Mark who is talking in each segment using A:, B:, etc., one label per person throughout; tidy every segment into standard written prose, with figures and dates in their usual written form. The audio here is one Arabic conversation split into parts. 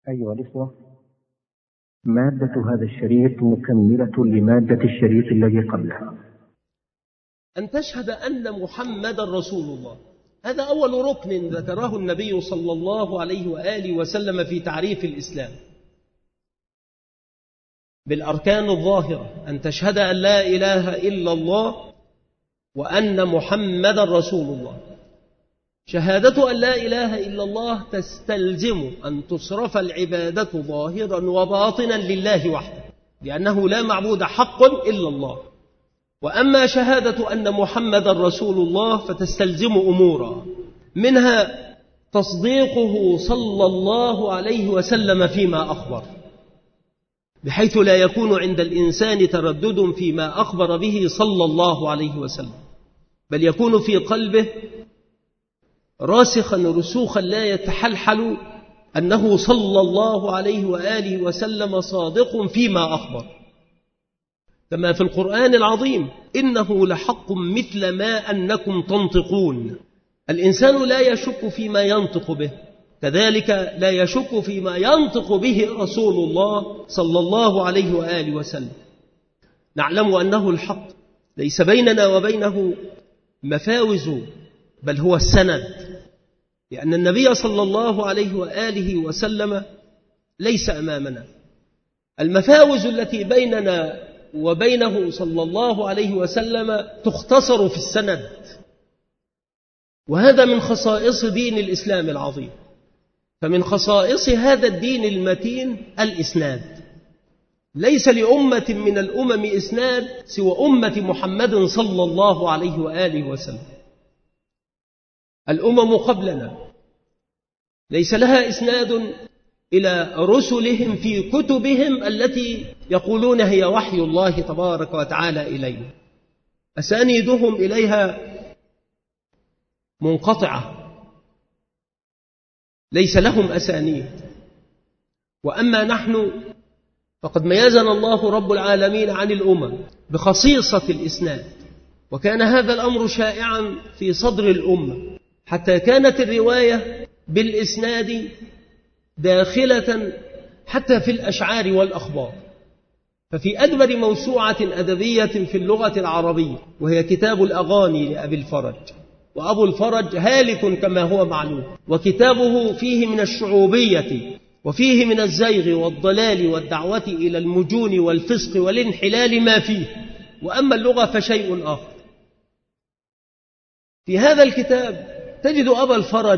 A: أيها الإخوة، مادة هذا الشريط مكملة لمادة الشريط الذي قبله.
B: أن تشهد أن محمد رسول الله، هذا أول ركن ذكره النبي صلى الله عليه وآله وسلم في تعريف الإسلام بالأركان الظاهرة. أن تشهد أن لا إله إلا الله وأن محمد رسول الله. شهادة أن لا إله إلا الله تستلزم أن تصرف العبادة ظاهرا وباطنا لله وحده، لأنه لا معبود حق إلا الله. وأما شهادة أن محمد رسول الله فتستلزم أمورا، منها تصديقه صلى الله عليه وسلم فيما أخبر، بحيث لا يكون عند الإنسان تردد فيما أخبر به صلى الله عليه وسلم، بل يكون في قلبه راسخا رسوخا لا يتحلحل أنه صلى الله عليه وآله وسلم صادق فيما أخبر، كما في القرآن العظيم: إنه لحق مثل ما أنكم تنطقون. الإنسان لا يشك فيما ينطق به، كذلك لا يشك فيما ينطق به رسول الله صلى الله عليه وآله وسلم. نعلم أنه الحق، ليس بيننا وبينه مفاوز، بل هو السند، لأن النبي صلى الله عليه وآله وسلم ليس أمامنا. المفاوز التي بيننا وبينه صلى الله عليه وسلم تختصر في السند، وهذا من خصائص دين الإسلام العظيم. فمن خصائص هذا الدين المتين الإسناد. ليس لأمة من الأمم إسناد سوى أمة محمد صلى الله عليه وآله وسلم. الأمم قبلنا ليس لها إسناد إلى رسلهم في كتبهم التي يقولون هي وحي الله تبارك وتعالى إلينا، أسانيدهم إليها منقطعة، ليس لهم أسانيد. وأما نحن فقد ميزنا الله رب العالمين عن الأمم بخصيصة الإسناد، وكان هذا الأمر شائعا في صدر الأمة، حتى كانت الرواية بالإسناد داخلة حتى في الأشعار والأخبار. ففي أكبر موسوعة أدبية في اللغة العربية، وهي كتاب الأغاني لأبي الفرج، وأبو الفرج هالك كما هو معلوم، وكتابه فيه من الشعوبية وفيه من الزيغ والضلال والدعوة إلى المجون والفسق والانحلال ما فيه، وأما اللغة فشيء آخر. في هذا الكتاب تجد أبا الفرج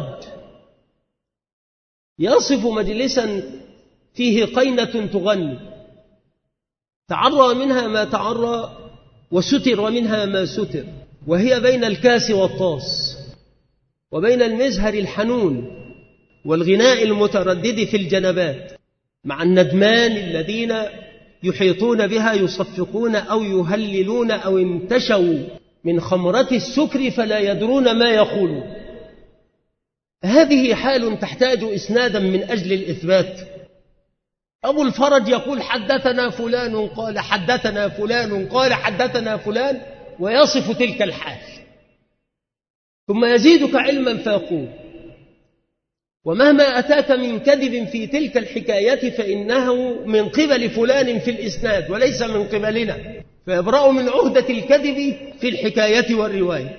B: يصف مجلسا فيه قينة تغني، تعرى منها ما تعرى وستر منها ما ستر، وهي بين الكاس والطاس، وبين المزهر الحنون والغناء المتردد في الجنبات، مع الندمان الذين يحيطون بها يصفقون أو يهللون أو انتشوا من خمرة السكر فلا يدرون ما يقولون. هذه حال تحتاج إسنادا من أجل الإثبات. أبو الفرج يقول: حدثنا فلان قال حدثنا فلان قال حدثنا فلان، ويصف تلك الحال، ثم يزيدك علما فيقول: ومهما أتاك من كذب في تلك الحكاية فإنه من قبل فلان في الإسناد وليس من قبلنا، فيبرأ من عهدة الكذب في الحكاية والرواية.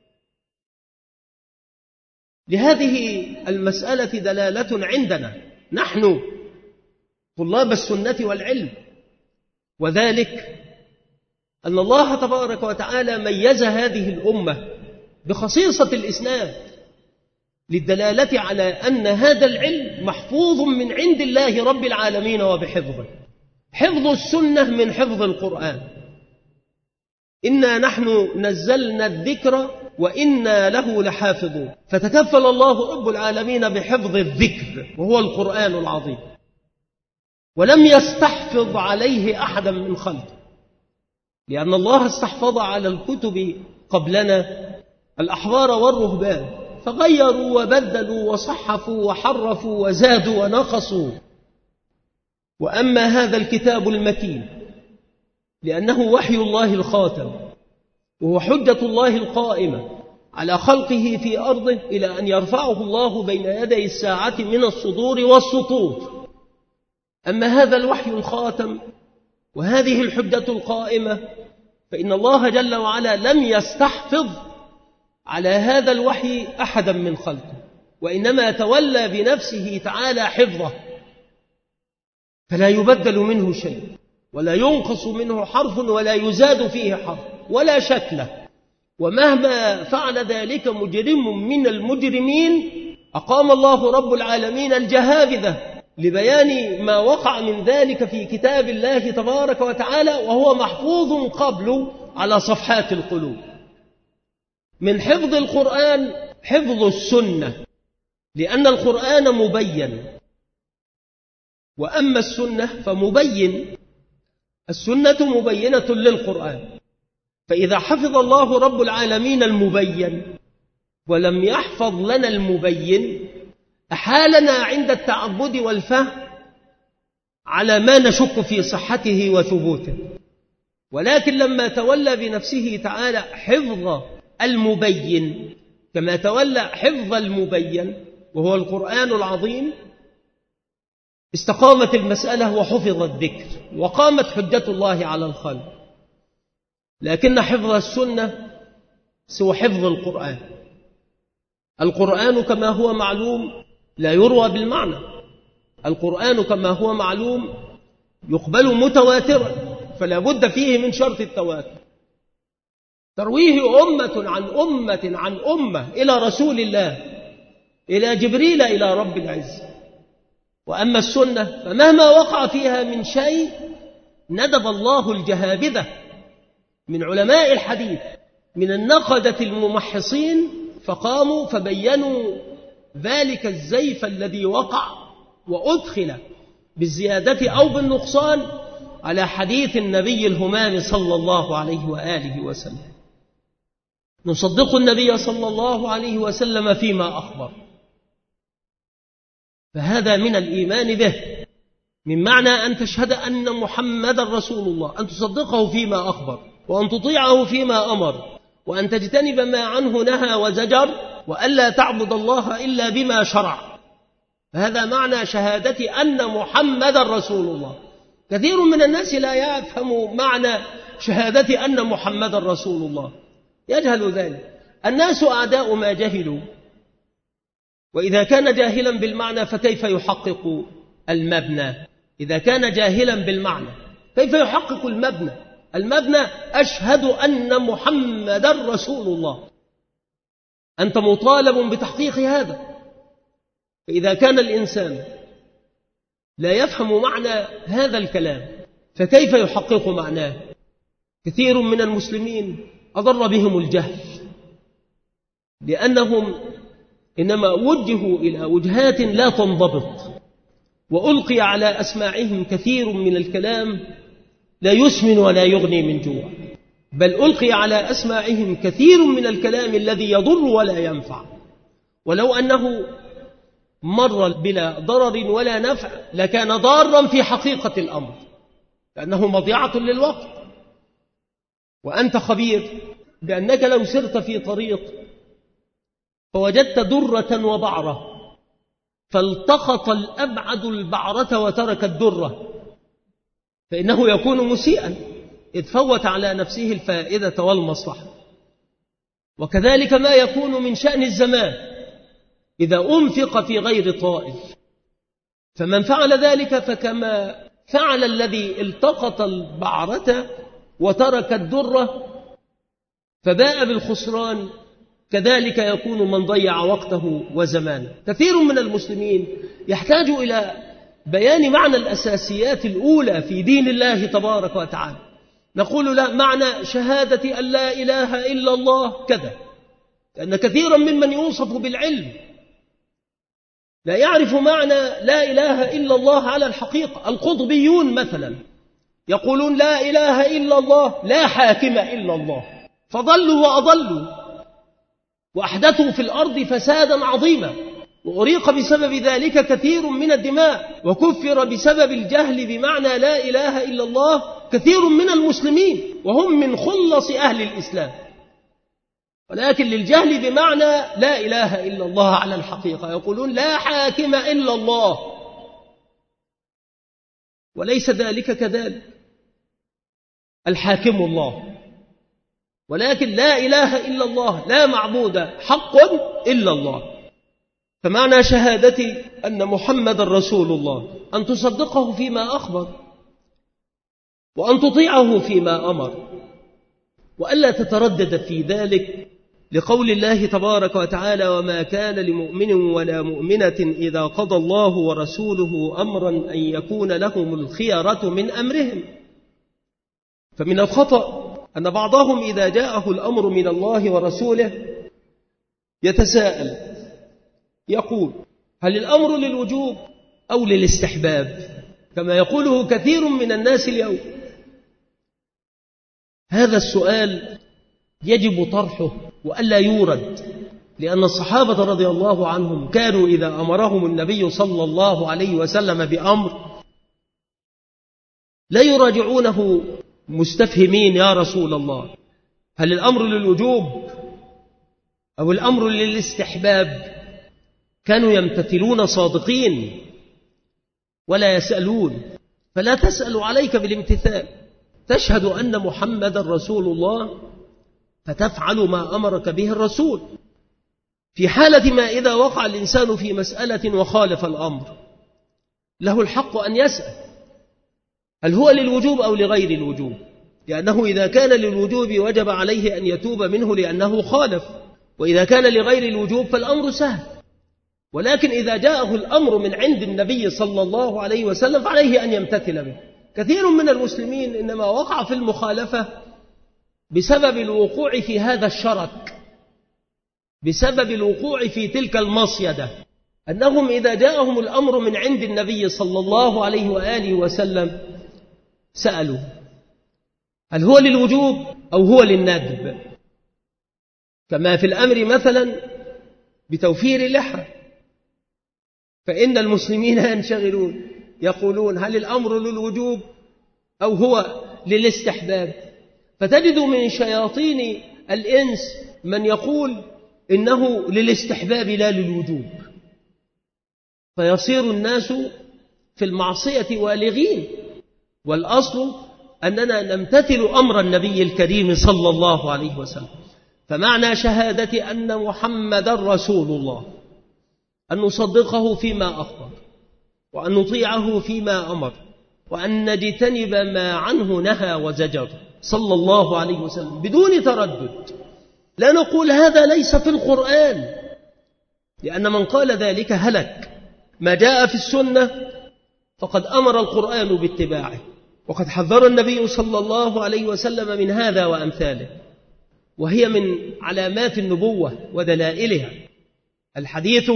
B: لهذه المسألة دلالة عندنا نحن طلاب السنة والعلم، وذلك أن الله تبارك وتعالى ميز هذه الأمة بخصيصة الإسناد، للدلالة على أن هذا العلم محفوظ من عند الله رب العالمين وبحفظه. حفظ السنة من حفظ القرآن. إنا نحن نزلنا الذكر وإنا له لحافظون، فتكفل الله رب العالمين بحفظ الذكر وهو القرآن العظيم، ولم يستحفظ عليه أحدا من خلقه، لأن الله استحفظ على الكتب قبلنا الأحبار والرهبان، فغيروا وبدلوا وصحفوا وحرفوا وزادوا ونقصوا. وأما هذا الكتاب المتين لأنه وحي الله الخاتم، وهو حجة الله القائمة على خلقه في أرضه إلى أن يرفعه الله بين يدي الساعة من الصدور والسطور، أما هذا الوحي الخاتم وهذه الحجة القائمة فإن الله جل وعلا لم يستحفظ على هذا الوحي أحدا من خلقه، وإنما تولى بنفسه تعالى حفظه، فلا يبدل منه شيء ولا ينقص منه حرف ولا يزاد فيه حرف ولا شكله. ومهما فعل ذلك مجرم من المجرمين أقام الله رب العالمين الجهابذة لبيان ما وقع من ذلك في كتاب الله تبارك وتعالى، وهو محفوظ قبل على صفحات القلوب. من حفظ القرآن حفظ السنة، لأن القرآن مبين، وأما السنة فمبين. السنة مبينة للقرآن، فإذا حفظ الله رب العالمين المبين ولم يحفظ لنا المبين أحالنا عند التعبد والفهم على ما نشك في صحته وثبوته. ولكن لما تولى بنفسه تعالى حفظ المبين كما تولى حفظ المبين وهو القرآن العظيم، استقامت المسألة وحفظ الذكر وقامت حجة الله على الخلق. لكن حفظ السنة سوى حفظ القرآن. القرآن كما هو معلوم لا يروى بالمعنى، القرآن كما هو معلوم يقبل متواترا، فلا بد فيه من شرط التواتر. ترويه أمة عن أمة عن أمة إلى رسول الله، إلى جبريل، إلى رب العزة. وأما السنة فمهما وقع فيها من شيء ندب الله الجهابذة من علماء الحديث من النقدة الممحصين فقاموا فبينوا ذلك الزيف الذي وقع وأدخل بالزيادة أو بالنقصان على حديث النبي الهمام صلى الله عليه وآله وسلم. نصدق النبي صلى الله عليه وسلم فيما أخبر، فهذا من الإيمان به، من معنى أن تشهد أن محمد رسول الله، أن تصدقه فيما أخبر، وأن تطيعه فيما أمر، وأن تجتنب ما عنه نهى وزجر، وألا تعبد الله إلا بما شرع. فهذا معنى شهادة أن محمد رسول الله. كثير من الناس لا يفهم معنى شهادة أن محمد رسول الله، يجهل ذلك. الناس أعداء ما جهلوا، وإذا كان جاهلا بالمعنى فكيف يحقق المبنى؟ إذا كان جاهلا بالمعنى كيف يحقق المبنى؟ المبنى أشهد أن محمد رسول الله، أنت مطالب بتحقيق هذا. فإذا كان الإنسان لا يفهم معنى هذا الكلام فكيف يحقق معناه؟ كثير من المسلمين أضر بهم الجهل، لأنهم إنما وجهوا إلى وجهات لا تنضبط، وألقي على أسماعهم كثير من الكلام لا يسمن ولا يغني من جوع، بل ألقي على أسماعهم كثير من الكلام الذي يضر ولا ينفع. ولو أنه مر بلا ضرر ولا نفع لكان ضارا في حقيقة الأمر، لأنه مضيعة للوقت. وأنت خبير بأنك لو سرت في طريق فوجدت درة وبعرة، فالتقط الأبعد البعرة وترك الدرة، فإنه يكون مسيئا إذ فوت على نفسه الفائدة والمصلحة. وكذلك ما يكون من شأن الزمان إذا أنفق في غير طائل، فمن فعل ذلك فكما فعل الذي التقط البعرة وترك الدرة فباء بالخسران، كذلك يكون من ضيع وقته وزمانه. كثير من المسلمين يحتاج إلى بيان معنى الأساسيات الأولى في دين الله تبارك وتعالى. نقول لا، معنى شهادة أن لا إله إلا الله كذا، لأن كثيرا ممن يوصف بالعلم لا يعرف معنى لا إله إلا الله على الحقيقة. القطبيون مثلا يقولون لا إله إلا الله لا حاكم إلا الله، فضلوا وأضلوا وأحدثوا في الأرض فسادا عظيما، وأريق بسبب ذلك كثير من الدماء، وكفر بسبب الجهل بمعنى لا إله إلا الله كثير من المسلمين وهم من خلص أهل الإسلام. ولكن للجهل بمعنى لا إله إلا الله على الحقيقة يقولون لا حاكم إلا الله. وليس ذلك كذلك. الحاكم الله، ولكن لا إله إلا الله، لا معبود حق إلا الله. فمعنى شهادتي أن محمد رسول الله أن تصدقه فيما أخبر، وأن تطيعه فيما أمر، وألا تتردد في ذلك، لقول الله تبارك وتعالى: وما كان لمؤمن ولا مؤمنة إذا قضى الله ورسوله أمرا أن يكون لهم الخيرة من أمرهم. فمن الخطأ أن بعضهم إذا جاءه الأمر من الله ورسوله يتساءل، يقول: هل الأمر للوجوب أو للاستحباب؟ كما يقوله كثير من الناس اليوم. هذا السؤال يجب طرحه وألا يورد، لأن الصحابة رضي الله عنهم كانوا إذا أمرهم النبي صلى الله عليه وسلم بأمر لا يراجعونه مستفهمين: يا رسول الله، هل الأمر للوجوب أو الأمر للاستحباب؟ كانوا يمتثلون صادقين ولا يسألون. فلا تسأل عليك بالامتثال، تشهد أن محمد رسول الله فتفعل ما أمرك به الرسول. في حالة ما إذا وقع الإنسان في مسألة وخالف الأمر، له الحق أن يسأل: هل هو للوجوب أو لغير الوجوب؟ لأنه إذا كان للوجوب وجب عليه أن يتوب منه لأنه خالف، وإذا كان لغير الوجوب فالأمر سهل. ولكن إذا جاءه الأمر من عند النبي صلى الله عليه وسلم فعليه أن يمتثل به. كثير من المسلمين إنما وقع في المخالفة بسبب الوقوع في هذا الشرك، بسبب الوقوع في تلك المصيدة، أنهم إذا جاءهم الأمر من عند النبي صلى الله عليه وآله وسلم سألوا: هل هو للوجوب أو هو للندب؟ كما في الأمر مثلا بتوفير اللحى، فإن المسلمين ينشغلون يقولون: هل الأمر للوجوب أو هو للاستحباب؟ فتجد من شياطين الإنس من يقول إنه للاستحباب لا للوجوب، فيصير الناس في المعصية والغين. والأصل أننا نمتثل أمر النبي الكريم صلى الله عليه وسلم. فمعنى شهادة أن محمد رسول الله أن نصدقه فيما أخبر، وأن نطيعه فيما أمر، وأن نجتنب ما عنه نهى وزجر صلى الله عليه وسلم بدون تردد. لا نقول هذا ليس في القرآن، لأن من قال ذلك هلك. ما جاء في السنة فقد أمر القرآن باتباعه، وقد حذر النبي صلى الله عليه وسلم من هذا وأمثاله، وهي من علامات النبوة ودلائلها. الحديث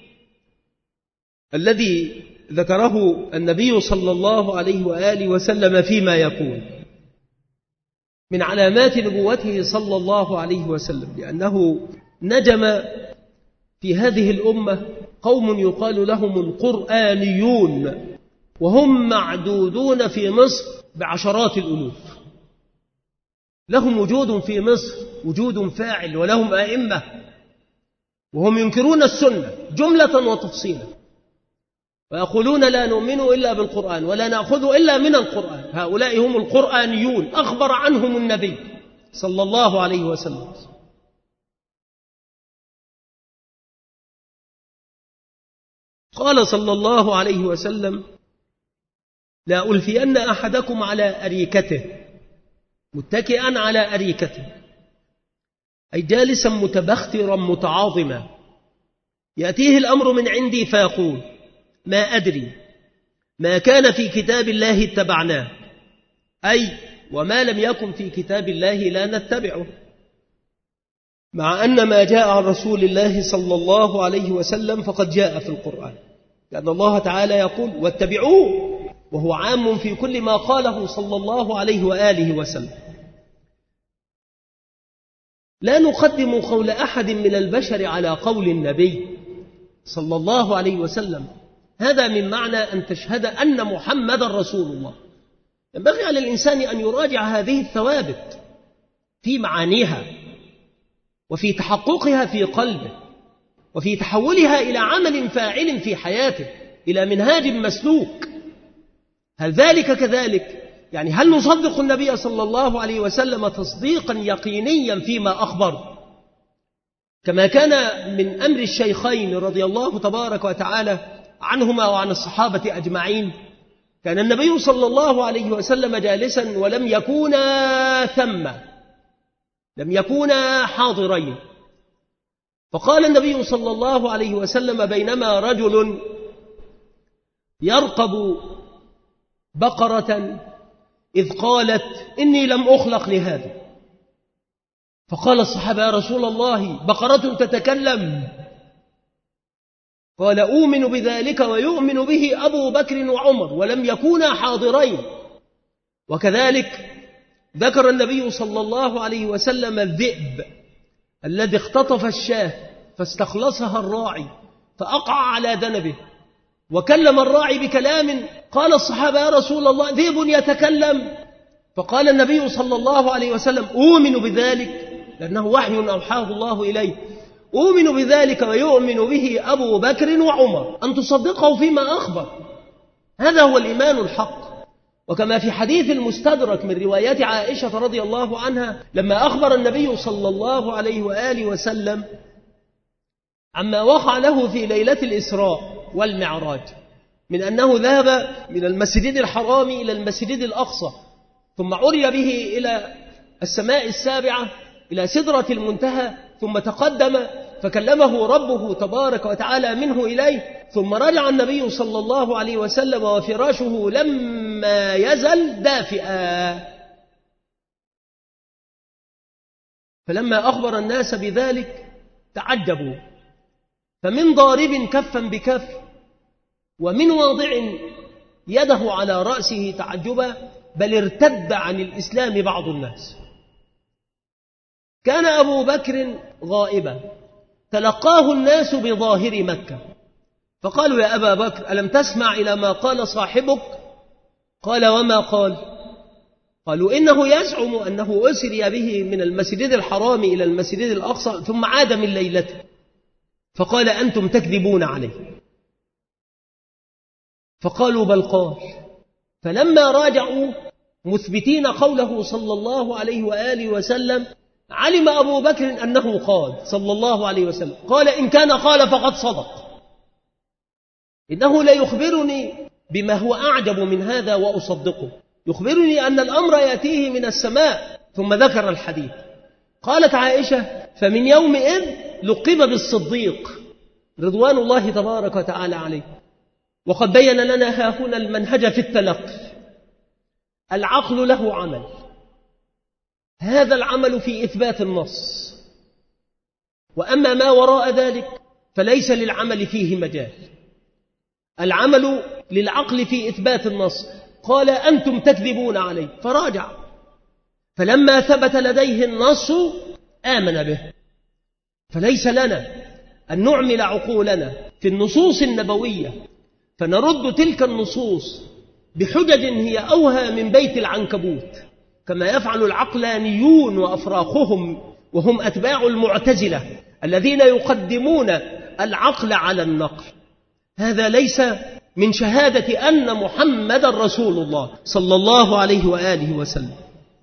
B: الذي ذكره النبي صلى الله عليه وآله وسلم فيما يقول من علامات نبوته صلى الله عليه وسلم، لأنه نجم في هذه الأمة قوم يقال لهم القرآنيون، وهم معدودون في مصر بعشرات الألوف، لهم وجود في مصر، وجود فاعل، ولهم أئمة، وهم ينكرون السنة جملة وتفصيلا، ويقولون لا نؤمن إلا بالقرآن ولا نأخذ إلا من القرآن. هؤلاء هم القرآنيون، أخبر عنهم النبي صلى الله عليه وسلم. قال صلى الله عليه وسلم: لا ألفين أحدكم على أريكته، متكئا على أريكته، أي جالسا متبخترا متعاظما، يأتيه الأمر من عندي فيقول: ما أدري، ما كان في كتاب الله اتبعناه، أي وما لم يكن في كتاب الله لا نتبعه. مع أن ما جاء عن رسول الله صلى الله عليه وسلم فقد جاء في القرآن، لأن الله تعالى يقول: واتبعوه، وهو عام في كل ما قاله صلى الله عليه وآله وسلم. لا نقدم قول أحد من البشر على قول النبي صلى الله عليه وسلم. هذا من معنى أن تشهد أن محمد رسول الله. ينبغي على الإنسان أن يراجع هذه الثوابت في معانيها، وفي تحققها في قلبه، وفي تحولها إلى عمل فاعل في حياته، إلى منهاج مسلوك. هل ذلك كذلك؟ يعني هل نصدق النبي صلى الله عليه وسلم تصديقا يقينيا فيما أخبر، كما كان من أمر الشيخين رضي الله تبارك وتعالى عنهما وعن الصحابة أجمعين؟ كان النبي صلى الله عليه وسلم جالسا ولم يكونا ثم، لم يكونا حاضرين، فقال النبي صلى الله عليه وسلم بينما رجل يرقب بقرة إذ قالت إني لم أخلق لهذا، فقال الصحابة: يا رسول الله بقرة تتكلم؟ قال: أؤمن بذلك ويؤمن به أبو بكر وعمر ولم يكونا حاضرين. وكذلك ذكر النبي صلى الله عليه وسلم الذئب الذي اختطف الشاة فاستخلصها الراعي فأقع على ذنبه، وكلم الراعي بكلام، قال الصحابة: يا رسول الله ذئب يتكلم؟ فقال النبي صلى الله عليه وسلم: أؤمن بذلك، لأنه وحي أوحاه الله إليه، أؤمن بذلك ويؤمن به أبو بكر وعمر، أن تصدقه فيما أخبر، هذا هو الإيمان الحق. وكما في حديث المستدرك من روايات عائشة رضي الله عنها لما أخبر النبي صلى الله عليه وآله وسلم عما وقع له في ليلة الإسراء والمعراج، من أنه ذهب من المسجد الحرام إلى المسجد الأقصى، ثم عرج به إلى السماء السابعة إلى سدرة المنتهى، ثم تقدم فكلمه ربه تبارك وتعالى منه إليه، ثم رجع النبي صلى الله عليه وسلم وفراشه لما يزل دافئا. فلما أخبر الناس بذلك تعجبوا، فمن ضارب كفا بكف ومن واضع يده على رأسه تعجبا، بل ارتد عن الإسلام بعض الناس. كان أبو بكر غائبا، تلقاه الناس بظاهر مكة، فقالوا: يا أبا بكر ألم تسمع إلى ما قال صاحبك؟ قال: وما قال؟ قالوا: إنه يزعم أنه أسري به من المسجد الحرام إلى المسجد الأقصى ثم عاد من ليلته. فقال: أنتم تكذبون عليه. فقالوا: بل قال. فلما راجعوا مثبتين قوله صلى الله عليه وآله وسلم علم أبو بكر أنه قال صلى الله عليه وسلم، قال: إن كان قال فقد صدق، إنه لا يخبرني بما هو أعجب من هذا وأصدقه، يخبرني أن الأمر يأتيه من السماء. ثم ذكر الحديث. قالت عائشة: فمن يومئذ لقب بالصديق رضوان الله تبارك وتعالى عليه. وقد بين لنا هاهنا المنهج في التلقي. العقل له عمل، هذا العمل في إثبات النص، وأما ما وراء ذلك فليس للعمل فيه مجال. العمل للعقل في إثبات النص. قال: أنتم تكذبون عليه، فراجع، فلما ثبت لديه النص آمن به. فليس لنا أن نعمل عقولنا في النصوص النبوية فنرد تلك النصوص بحجج هي أوهى من بيت العنكبوت، كما يفعل العقلانيون وأفراخهم، وهم أتباع المعتزلة الذين يقدمون العقل على النقل. هذا ليس من شهادة أن محمد رسول الله صلى الله عليه وآله وسلم.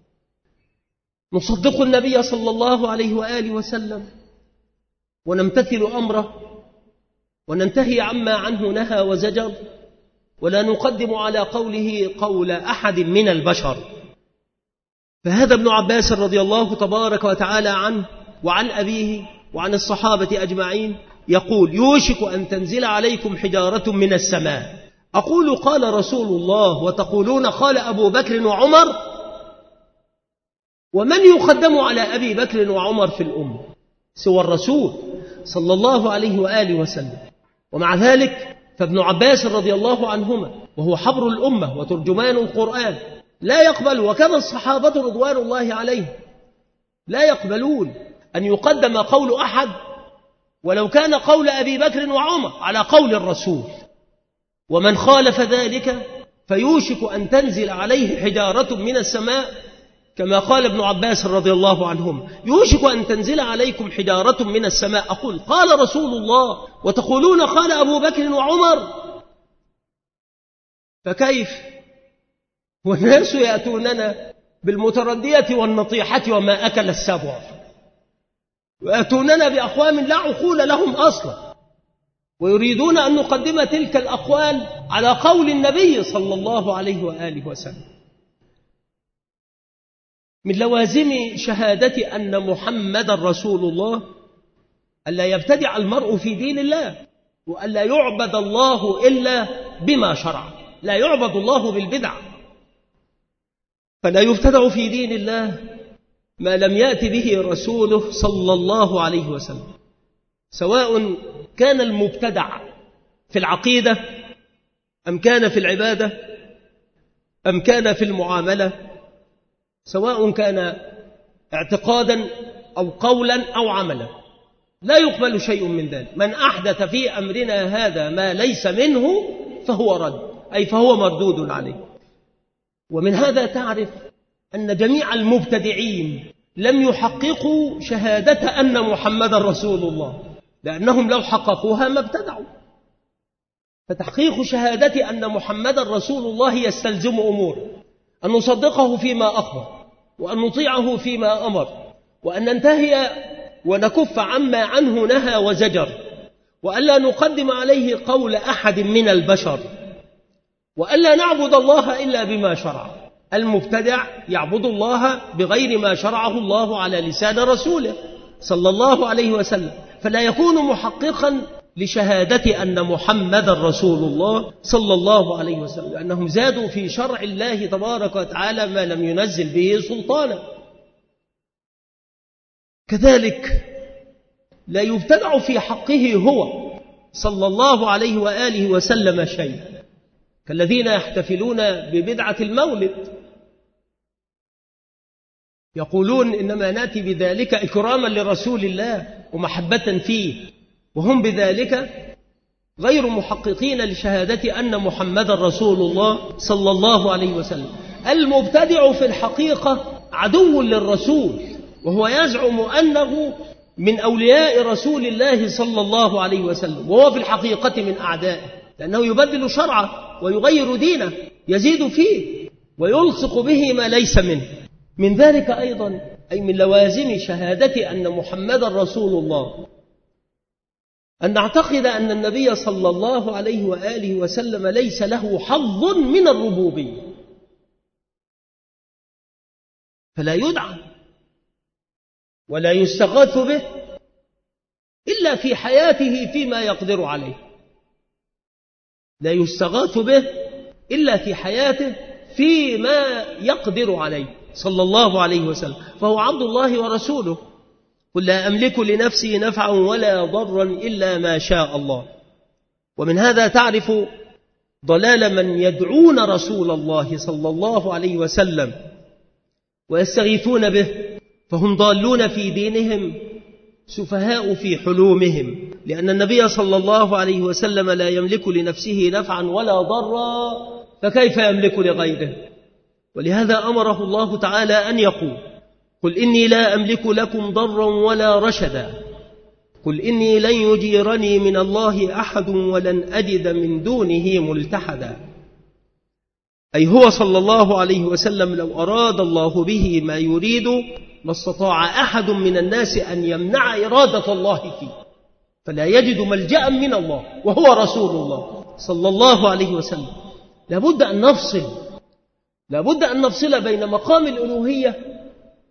B: نصدق النبي صلى الله عليه وآله وسلم ونمتثل أمره وننتهي عما عنه نهى وزجر، ولا نقدم على قوله قول أحد من البشر. فهذا ابن عباس رضي الله تبارك وتعالى عنه وعن أبيه وعن الصحابة أجمعين يقول: يوشك أن تنزل عليكم حجارة من السماء، أقول قال رسول الله وتقولون قال أبو بكر وعمر. ومن يقدم على أبي بكر وعمر في الأمة سوى الرسول صلى الله عليه وآله وسلم؟ ومع ذلك فابن عباس رضي الله عنهما وهو حبر الأمة وترجمان القرآن لا يقبل، وكذا الصحابة رضوان الله عليهم لا يقبلون أن يقدم قول أحد ولو كان قول أبي بكر وعمر على قول الرسول. ومن خالف ذلك فيوشك أن تنزل عليه حجارة من السماء، كما قال ابن عباس رضي الله عنهم: يوشك أن تنزل عليكم حجارة من السماء، أقول قال رسول الله وتقولون قال أبو بكر وعمر. فكيف والناس يأتوننا بالمتردية والنطيحة وما أكل السبع، ويأتوننا بأقوام لا عقول لهم أصلا، ويريدون أن نقدم تلك الأقوال على قول النبي صلى الله عليه وآله وسلم. من لوازم شهادة أن محمد رسول الله ألا يبتدع المرء في دين الله، وألا يعبد الله إلا بما شرع. لا يعبد الله بالبدع، فلا يبتدع في دين الله ما لم يأت به رسوله صلى الله عليه وسلم، سواء كان المبتدع في العقيدة أم كان في العبادة أم كان في المعاملة، سواء كان اعتقادا أو قولا أو عملا، لا يقبل شيء من ذلك. من أحدث في أمرنا هذا ما ليس منه فهو رد، أي فهو مردود عليه. ومن هذا تعرف أن جميع المبتدعين لم يحققوا شهادة أن محمد رسول الله، لأنهم لو حققوها ما ابتدعوا. فتحقيق شهادة أن محمد رسول الله يستلزم أمور: أن نصدقه فيما أخبر، وأن نطيعه فيما أمر، وأن ننتهي ونكف عما عنه نهى وزجر، وألا نقدم عليه قول أحد من البشر، وألا نعبد الله إلا بما شرع. المبتدع يعبد الله بغير ما شرعه الله على لسان رسوله صلى الله عليه وسلم، فلا يكون محققا لشهادة أن محمد رسول الله صلى الله عليه وسلم، لأنهم زادوا في شرع الله تبارك وتعالى ما لم ينزل به سلطانا. كذلك لا يبتدع في حقه هو صلى الله عليه وآله وسلم شيء، كالذين يحتفلون ببدعة المولد، يقولون إنما ناتي بذلك إكراما لرسول الله ومحبة فيه، وهم بذلك غير محققين لشهادة أن محمد رسول الله صلى الله عليه وسلم. المبتدع في الحقيقة عدو للرسول، وهو يزعم أنه من أولياء رسول الله صلى الله عليه وسلم، وهو في الحقيقة من أعدائه، لأنه يبدل شرعه ويغير دينه، يزيد فيه ويلصق به ما ليس منه. من ذلك أيضا، أي من لوازم شهادة أن محمد رسول الله، أن نعتقد أن النبي صلى الله عليه وآله وسلم ليس له حظ من الربوبية، فلا يدعى ولا يستغاث به إلا في حياته فيما يقدر عليه، لا يستغاث به إلا في حياته فيما يقدر عليه صلى الله عليه وسلم، فهو عبد الله ورسوله. قل لا أملك لنفسي نفعا ولا ضرا إلا ما شاء الله. ومن هذا تعرف ضلال من يدعون رسول الله صلى الله عليه وسلم ويستغيثون به، فهم ضالون في دينهم سفهاء في حلومهم، لأن النبي صلى الله عليه وسلم لا يملك لنفسه نفعا ولا ضرا، فكيف يملك لغيره؟ ولهذا أمره الله تعالى أن يقول: قل إني لا أملك لكم ضرا ولا رشدا، قل إني لن يجيرني من الله أحد ولن أجد من دونه ملتحدا. أي هو صلى الله عليه وسلم لو أراد الله به ما يريد ما استطاع أحد من الناس أن يمنع إرادة الله فيه، فلا يجد ملجأ من الله وهو رسول الله صلى الله عليه وسلم. لابد أن نفصل بين مقام الألوهية،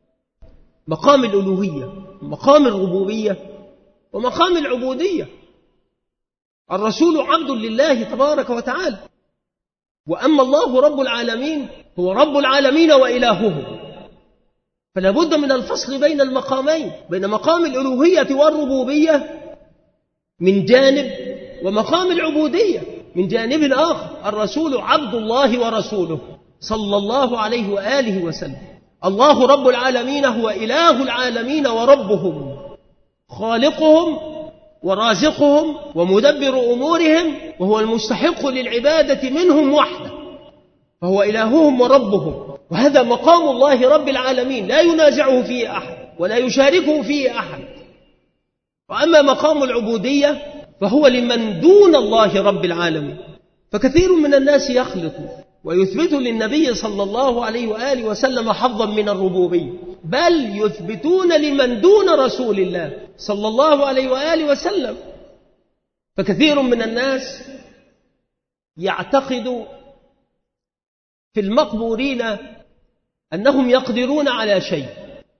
B: مقام الربوبية، ومقام العبودية. الرسول عبد لله تبارك وتعالى، وأما الله رب العالمين هو رب العالمين وإلههم، فلا بد من الفصل بين المقامين، بين مقام الألوهية والربوبية من جانب، ومقام العبودية من جانب آخر. الرسول عبد الله ورسوله صلى الله عليه وآله وسلم. الله رب العالمين هو إله العالمين وربهم، خالقهم ورازقهم ومدبر أمورهم، وهو المستحق للعبادة منهم وحده، فهو إلههم وربهم. وهذا مقام الله رب العالمين لا ينازعه فيه أحد ولا يشاركه فيه أحد. وأما مقام العبودية فهو لمن دون الله رب العالمين. فكثير من الناس يخلط ويثبت للنبي صلى الله عليه وآله وسلم حظا من الربوبية، بل يثبتون لمن دون رسول الله صلى الله عليه وآله وسلم. فكثير من الناس يعتقد في المقبورين أنهم يقدرون على شيء،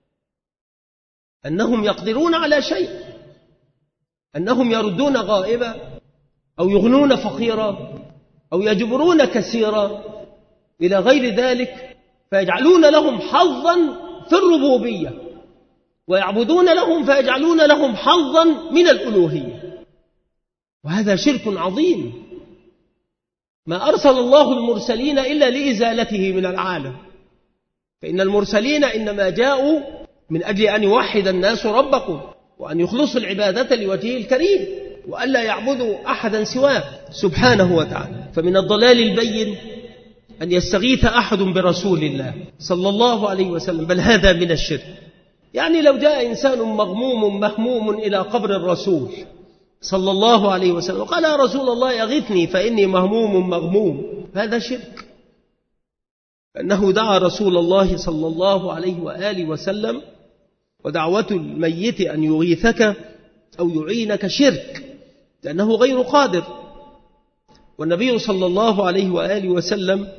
B: أنهم يردون غائبا أو يغنون فقيرا أو يجبرون كثيرا إلى غير ذلك، فيجعلون لهم حظا في الربوبية ويعبدون لهم فيجعلون لهم حظا من الألوهية، وهذا شرك عظيم. ما أرسل الله المرسلين إلا لإزالته من العالم، فإن المرسلين إنما جاءوا من أجل أن يوحد الناس ربكم وأن يخلصوا العبادة لوجهه الكريم وألا يعبدوا أحدا سواه سبحانه وتعالى. فمن الضلال البين أن يستغيث أحد برسول الله صلى الله عليه وسلم، بل هذا من الشرك. يعني لو جاء إنسان مغموم مهموم إلى قبر الرسول صلى الله عليه وسلم وقال يا رسول الله يغثني فإني مهموم مغموم، هذا شرك، أنه دعا رسول الله صلى الله عليه وآله وسلم، ودعوة الميت أن يغيثك أو يعينك شرك لأنه غير قادر. والنبي صلى الله عليه وآله وسلم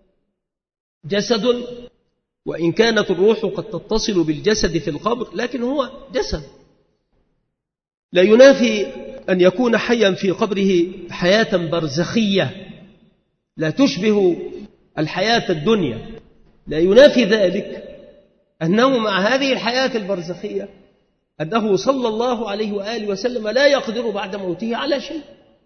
B: جسد، وإن كانت الروح قد تتصل بالجسد في القبر لكن هو جسد، لا ينافي أن يكون حيا في قبره حياة برزخية لا تشبه الحياة الدنيا، لا ينافي ذلك أنه مع هذه الحياة البرزخية أنه صلى الله عليه وآله وسلم لا يقدر بعد موته على شيء،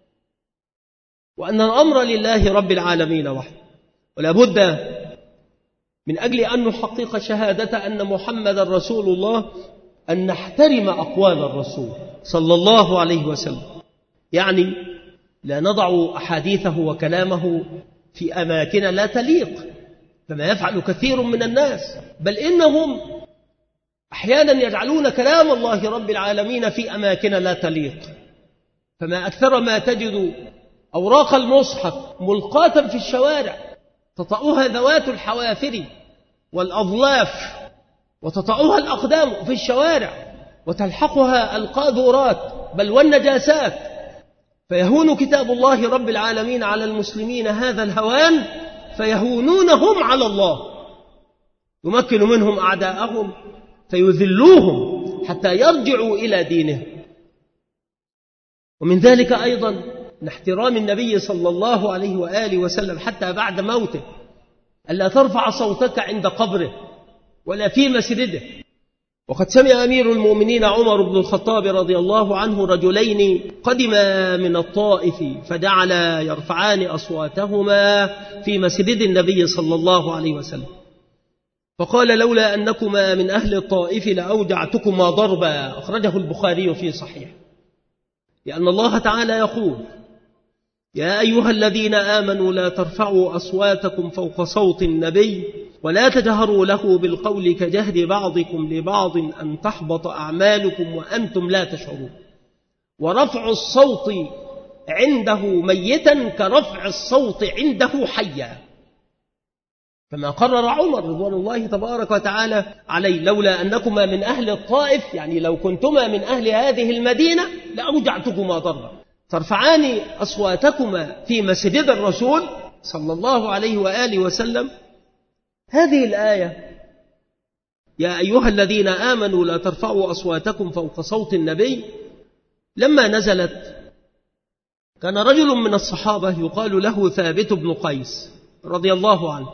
B: وأن الأمر لله رب العالمين وحده. ولا بد من أجل أن نحقق شهادة أن محمد رسول الله أن نحترم أقوال الرسول صلى الله عليه وسلم، يعني لا نضع أحاديثه وكلامه في أماكن لا تليق كما يفعل كثير من الناس، بل إنهم أحيانا يجعلون كلام الله رب العالمين في أماكن لا تليق. فما أكثر ما تجد أوراق المصحف ملقاة في الشوارع تطأها ذوات الحوافر والأظلاف وتطأها الأقدام في الشوارع وتلحقها القاذورات بل والنجاسات، فيهون كتاب الله رب العالمين على المسلمين هذا الهوان فيهونونهم على الله، يمكن منهم أعداءهم فيذلوهم حتى يرجعوا إلى دينهم. ومن ذلك أيضا من احترام النبي صلى الله عليه وآله وسلم حتى بعد موته ألا ترفع صوتك عند قبره ولا في مسجده. وقد سمع أمير المؤمنين عمر بن الخطاب رضي الله عنه رجلين قدما من الطائف فجعل يرفعان أصواتهما في مسجد النبي صلى الله عليه وسلم، فقال لولا أنكما من أهل الطائف لأوجعتكما ضربا، أخرجه البخاري في صحيح. لأن الله تعالى يقول يا أيها الذين آمنوا لا ترفعوا أصواتكم فوق صوت النبي ولا تجهروا له بالقول كجهر بعضكم لبعض أن تحبط أعمالكم وأنتم لا تشعرون، ورفع الصوت عنده ميتا كرفع الصوت عنده حيا، كما قرر عمر رضوان الله تبارك وتعالى عليه لولا أنكما من أهل الطائف، يعني لو كنتما من أهل هذه المدينة لأوجعتكما ضرا، ترفعان أصواتكما في مسجد الرسول صلى الله عليه وآله وسلم. هذه الآية يا أيها الذين آمنوا لا ترفعوا أصواتكم فوق صوت النبي لما نزلت كان رجل من الصحابة يقال له ثابت بن قيس رضي الله عنه،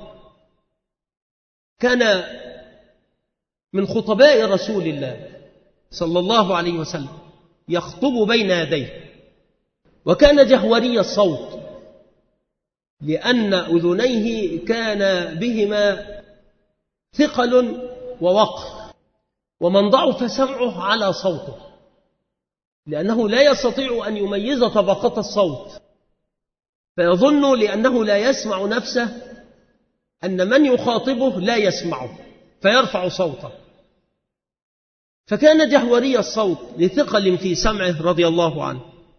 B: كان من خطباء رسول الله صلى الله عليه وسلم يخطب بين يديه، وكان جهوري الصوت لأن أذنيه كان بهما ثقل ووقر، ومن ضعف سمعه على صوته لأنه لا يستطيع أن يميز طبقة الصوت، فيظن لأنه لا يسمع نفسه أن من يخاطبه لا يسمعه فيرفع صوته، فكان جهوري الصوت لثقل في سمعه رضي الله عنه،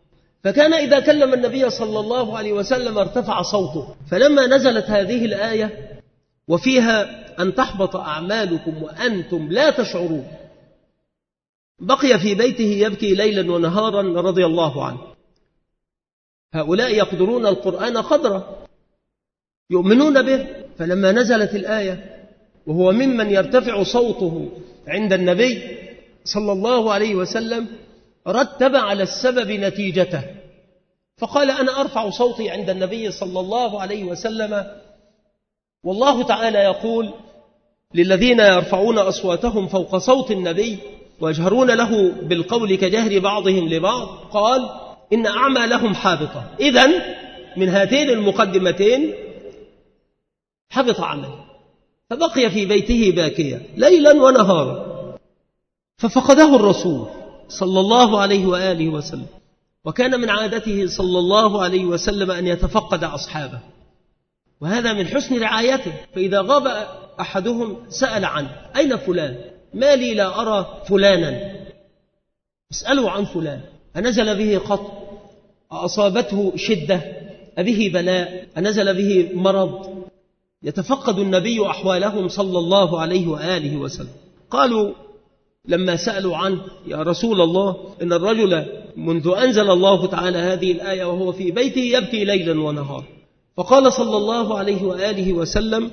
B: فكان إذا كلم النبي صلى الله عليه وسلم ارتفع صوته. فلما نزلت هذه الآية وفيها أن تحبط أعمالكم وأنتم لا تشعرون، بقي في بيته يبكي ليلا ونهارا رضي الله عنه. هؤلاء يقدرون القرآن قدره، يؤمنون به. فلما نزلت الآية وهو ممن يرتفع صوته عند النبي صلى الله عليه وسلم، رتب على السبب نتيجته، فقال أنا أرفع صوتي عند النبي صلى الله عليه وسلم، والله تعالى يقول للذين يرفعون أصواتهم فوق صوت النبي ويجهرون له بالقول كجهر بعضهم لبعض، قال إن أعمالهم حابطة. إذن من هاتين المقدمتين حبط عمله، فبقي في بيته باكيا ليلا ونهارا. ففقده الرسول صلى الله عليه وآله وسلم، وكان من عادته صلى الله عليه وسلم أن يتفقد أصحابه، وهذا من حسن رعايته. فإذا غاب أحدهم سأل عنه، أين فلان؟ ما لي لا أرى فلانا. اسألوا عن فلان، أنزل به قط؟ أصابته شدة؟ أبه بلاء؟ أنزل به مرض؟ يتفقد النبي أحوالهم صلى الله عليه وآله وسلم. قالوا لما سألوا عنه يا رسول الله إن الرجل منذ أنزل الله تعالى هذه الآية وهو في بيته يبكي ليلا ونهارا. فقال صلى الله عليه وآله وسلم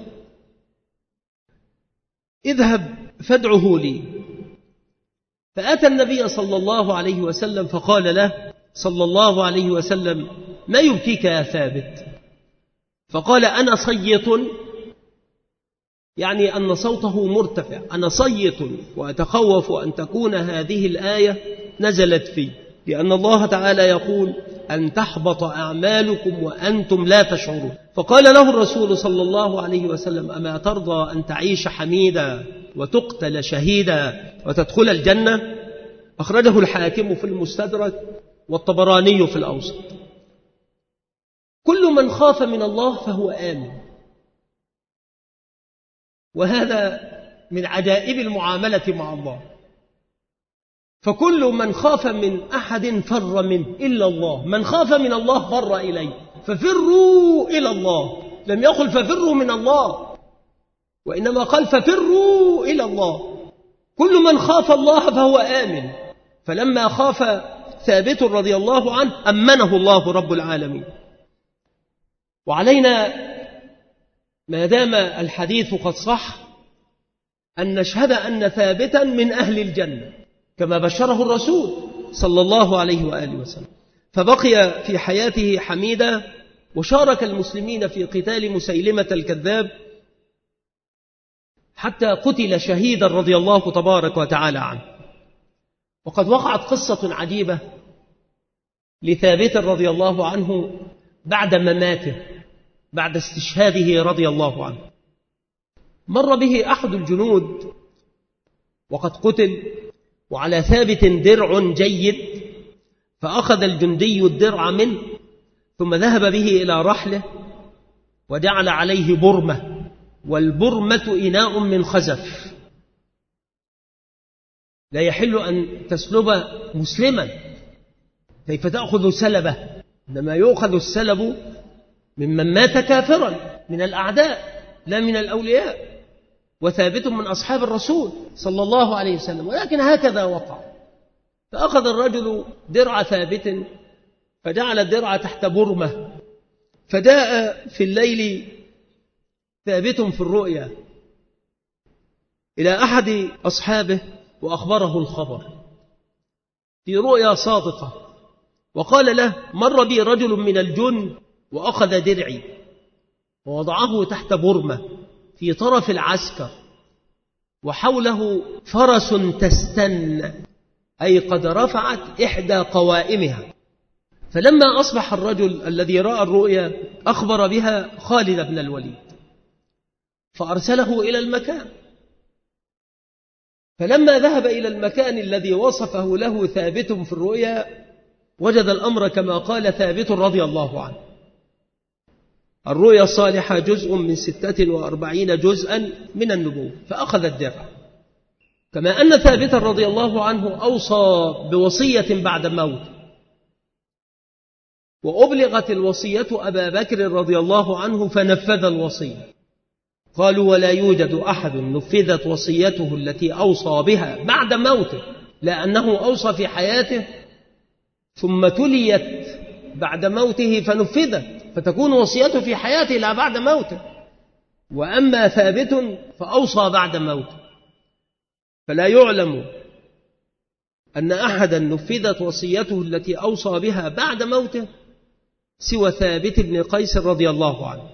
B: اذهب فادعه لي. فأتى النبي صلى الله عليه وسلم فقال له صلى الله عليه وسلم ما يبكيك يا ثابت؟ فقال أنا صيت، يعني أن صوته مرتفع، أنا صيت وأتخوف أن تكون هذه الآية نزلت فيه، لأن الله تعالى يقول أن تحبط أعمالكم وأنتم لا تشعرون. فقال له الرسول صلى الله عليه وسلم أما ترضى أن تعيش حميدا وتقتل شهيدا وتدخل الجنة؟ أخرجه الحاكم في المستدرك والطبراني في الأوسط. كل من خاف من الله فهو آمن، وهذا من عجائب المعاملة مع الله. فكل من خاف من أحد فر منه إلا الله، من خاف من الله فر إليه. ففروا إلى الله، لم يقل ففروا من الله، وإنما قال ففروا إلى الله. كل من خاف الله فهو آمن. فلما خاف ثابت رضي الله عنه أمنه الله رب العالمين. وعلينا ما دام الحديث قد صح أن نشهد أن ثابتا من أهل الجنة كما بشره الرسول صلى الله عليه وآله وسلم. فبقي في حياته حميدا، وشارك المسلمين في قتال مسيلمة الكذاب حتى قتل شهيدا رضي الله تبارك وتعالى عنه. وقد وقعت قصة عجيبة لثابت رضي الله عنه بعد مماته، بعد استشهاده رضي الله عنه. مر به أحد الجنود وقد قتل، وعلى ثابت درع جيد، فأخذ الجندي الدرع منه ثم ذهب به إلى رحله وجعل عليه برمة، والبرمة إناء من خزف، لا يحل أن تسلب مسلما، كيف تأخذ سلبه؟ إنما يؤخذ السلب ممن مات كافرا من الأعداء لا من الأولياء، وثابت من أصحاب الرسول صلى الله عليه وسلم، ولكن هكذا وقع. فأخذ الرجل درع ثابت فجعل الدرع تحت برمة، فجاء في الليل ثابت في الرؤيا إلى أحد أصحابه وأخبره الخبر في رؤيا صادقة، وقال له مر بي رجل من الجن وأخذ درعي ووضعه تحت برمة في طرف العسكر وحوله فرس تستن، أي قد رفعت إحدى قوائمها. فلما أصبح الرجل الذي رأى الرؤيا أخبر بها خالد بن الوليد فأرسله إلى المكان. فلما ذهب إلى المكان الذي وصفه له ثابت في الرؤيا وجد الأمر كما قال ثابت رضي الله عنه. الرؤيا الصالحة جزء من 46 جزءا من النبوة. فأخذ الدرع، كما أن ثابتا رضي الله عنه أوصى بوصية بعد موت، وأبلغت الوصية أبا بكر رضي الله عنه فنفذ الوصية. قالوا ولا يوجد أحد نفذت وصيته التي أوصى بها بعد موته، لأنه أوصى في حياته ثم تليت بعد موته فنفذت، فتكون وصيته في حياته لا بعد موته. وأما ثابت فأوصى بعد موته، فلا يعلم أن أحدا نفذت وصيته التي أوصى بها بعد موته سوى ثابت بن قيس رضي الله عنه.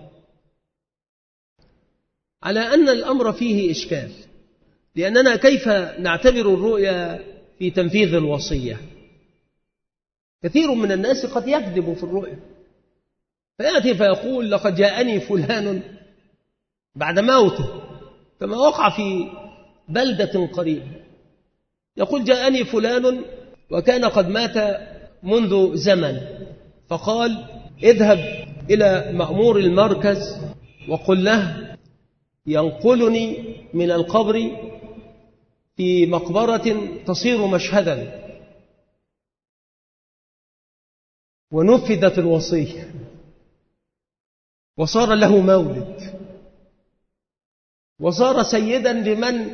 B: على أن الأمر فيه إشكال، لأننا كيف نعتبر الرؤيا في تنفيذ الوصية؟ كثير من الناس قد يكذب في الرؤيا، فيأتي فيقول لقد جاءني فلان بعد موته، كما وقع في بلدة قريبة، يقول جاءني فلان وكان قد مات منذ زمن، فقال اذهب إلى مأمور المركز وقل له ينقلني من القبر في مقبرة تصير مشهدا. ونفذت الوصية وصار له مولد وصار سيدا لمن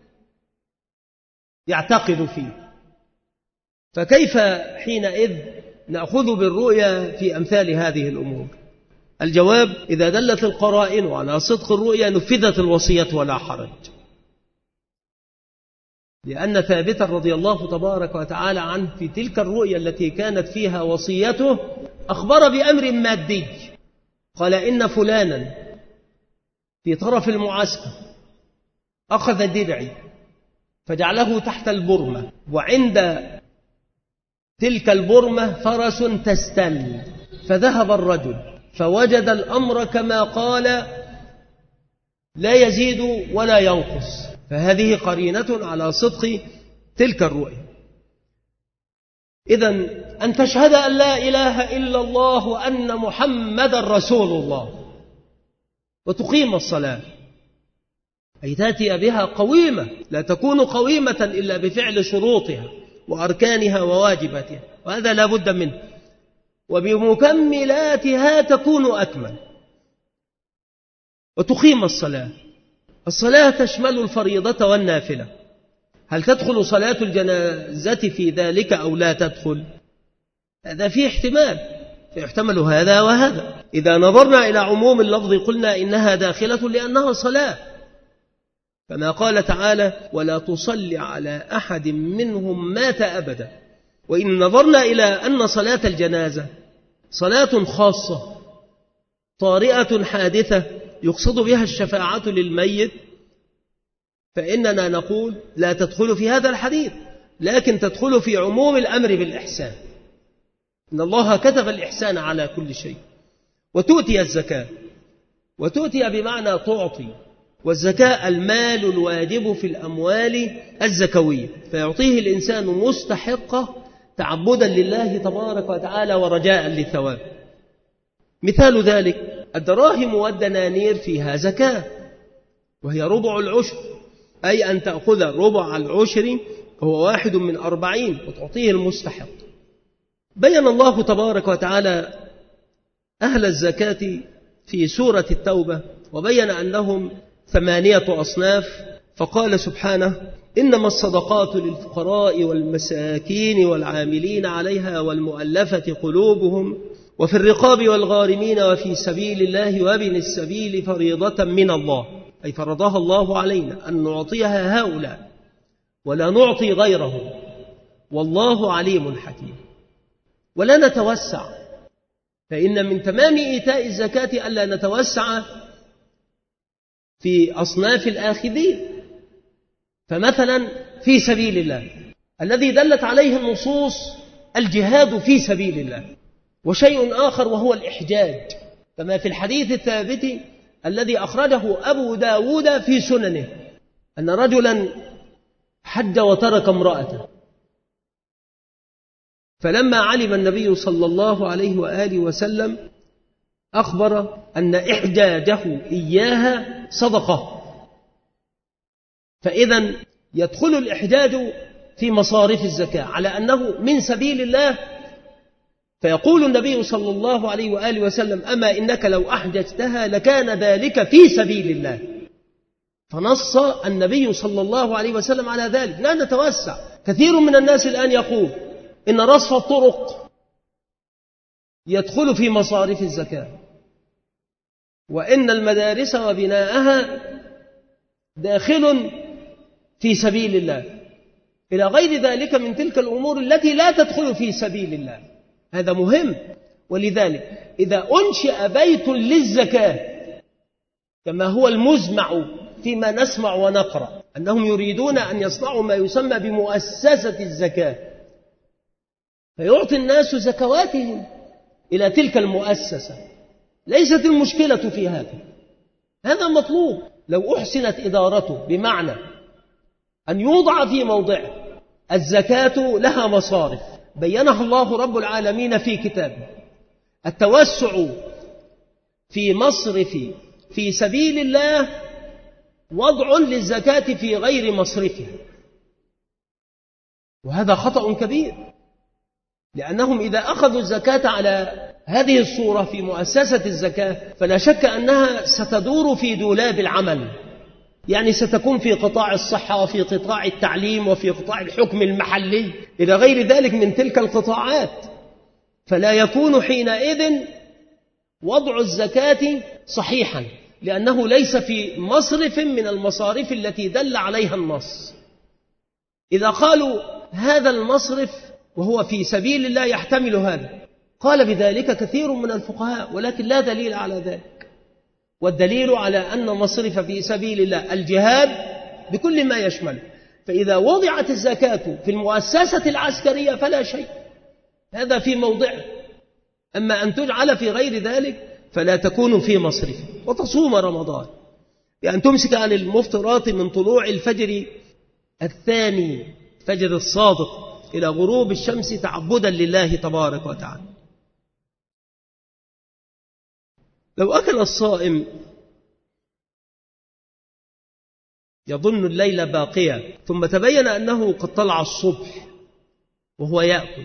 B: يعتقد فيه. فكيف حينئذ نأخذ بالرؤيا في أمثال هذه الأمور؟ الجواب: إذا دلت القرائن على صدق الرؤيا نفذت الوصية ولا حرج، لأن ثابتا رضي الله تبارك وتعالى عنه في تلك الرؤيا التي كانت فيها وصيته أخبر بأمر مادي، قال إن فلانا في طرف المعسكر أخذ درعي فجعله تحت البرمة، وعند تلك البرمة فرس تستل، فذهب الرجل فوجد الأمر كما قال لا يزيد ولا ينقص، فهذه قرينة على صدق تلك الرؤيا. إذن أن تشهد أن لا إله إلا الله وأن محمد رسول الله وتقيم الصلاة، أي تأتي بها قويمة، لا تكون قويمة إلا بفعل شروطها وأركانها وواجباتها، وهذا لا بد منه، وبمكملاتها تكون أكمل. وتقيم الصلاة، الصلاة تشمل الفريضة والنافلة. هل تدخل صلاة الجنازة في ذلك أو لا تدخل؟ هذا فيه احتمال، فيحتمل هذا وهذا. إذا نظرنا إلى عموم اللفظ قلنا إنها داخلة لأنها صلاة، كما قال تعالى ولا تصل على أحد منهم مات أبدا. وإن نظرنا إلى أن صلاة الجنازة صلاة خاصة طارئة حادثة يقصد بها الشفاعة للميت، فإننا نقول لا تدخل في هذا الحديث، لكن تدخل في عموم الأمر بالإحسان. إن الله كتب الإحسان على كل شيء. وتؤتي الزكاة، وتؤتي بمعنى تعطي، والزكاة المال الواجب في الأموال الزكوية، فيعطيه الإنسان مستحقه تعبدا لله تبارك وتعالى ورجاء للثواب. مثال ذلك الدراهم والدنانير فيها زكاة، وهي ربع العشر، أي أن تأخذ ربع العشر هو 1 من 40 وتعطيه المستحق. بين الله تبارك وتعالى أهل الزكاة في سورة التوبة، وبين أنهم 8 أصناف، فقال سبحانه إنما الصدقات للفقراء والمساكين والعاملين عليها والمؤلفة قلوبهم وفي الرقاب والغارمين وفي سبيل الله وابن السبيل فريضة من الله، أي فرضها الله علينا أن نعطيها هؤلاء ولا نعطي غيرهم، والله عليم حكيم. ولا نتوسع، فإن من تمام إيتاء الزكاة ألا نتوسع في أصناف الآخذين. فمثلا في سبيل الله الذي دلت عليه النصوص الجهاد في سبيل الله، وشيء آخر وهو الإحجاج، كما في الحديث الثابت الذي أخرجه أبو داود في سننه أن رجلا حج وترك امرأته، فلما علم النبي صلى الله عليه وآله وسلم أخبر أن إحجاجه إياها صدقة، فإذا يدخل الإحجاج في مصارف الزكاة على أنه من سبيل الله فيقول النبي صلى الله عليه وآله وسلم: أما إنك لو أحججتها لكان ذلك في سبيل الله. فنص النبي صلى الله عليه وسلم على ذلك. لا نتوسع. كثير من الناس الآن يقول إن رصف الطرق يدخل في مصارف الزكاة، وإن المدارس وبناءها داخل في سبيل الله، إلى غير ذلك من تلك الأمور التي لا تدخل في سبيل الله. هذا مهم. ولذلك إذا أنشئ بيت للزكاة كما هو المزمع فيما نسمع ونقرأ أنهم يريدون أن يصنعوا ما يسمى بمؤسسة الزكاة، فيعطي الناس زكواتهم إلى تلك المؤسسة، ليست المشكلة في هذا مطلوب لو أحسنت إدارته، بمعنى أن يوضع في موضعه. الزكاة لها مصارف بينها الله رب العالمين في كتابه. التوسع في مصرف في سبيل الله وضع للزكاة في غير مصرفها، وهذا خطأ كبير، لأنهم إذا أخذوا الزكاة على هذه الصورة في مؤسسة الزكاة فلا شك أنها ستدور في دولاب العمل، يعني ستكون في قطاع الصحة وفي قطاع التعليم وفي قطاع الحكم المحلي إلى غير ذلك من تلك القطاعات، فلا يكون حينئذ وضع الزكاة صحيحا، لأنه ليس في مصرف من المصارف التي دل عليها النص. إذا قالوا هذا المصرف وهو في سبيل الله يحتمل هذا، قال بذلك كثير من الفقهاء، ولكن لا دليل على ذلك. والدليل على أن مصرف في سبيل الله الجهاد بكل ما يشمل. فإذا وضعت الزكاة في المؤسسة العسكرية فلا شيء، هذا في موضعه. أما أن تجعل في غير ذلك فلا تكون في مصرف. وتصوم رمضان يعني تمسك عن المفطرات من طلوع الفجر الثاني، فجر الصادق، إلى غروب الشمس تعبدا لله تبارك وتعالى. لو أكل الصائم يظن الليل باقيا ثم تبين أنه قد طلع الصبح وهو يأكل،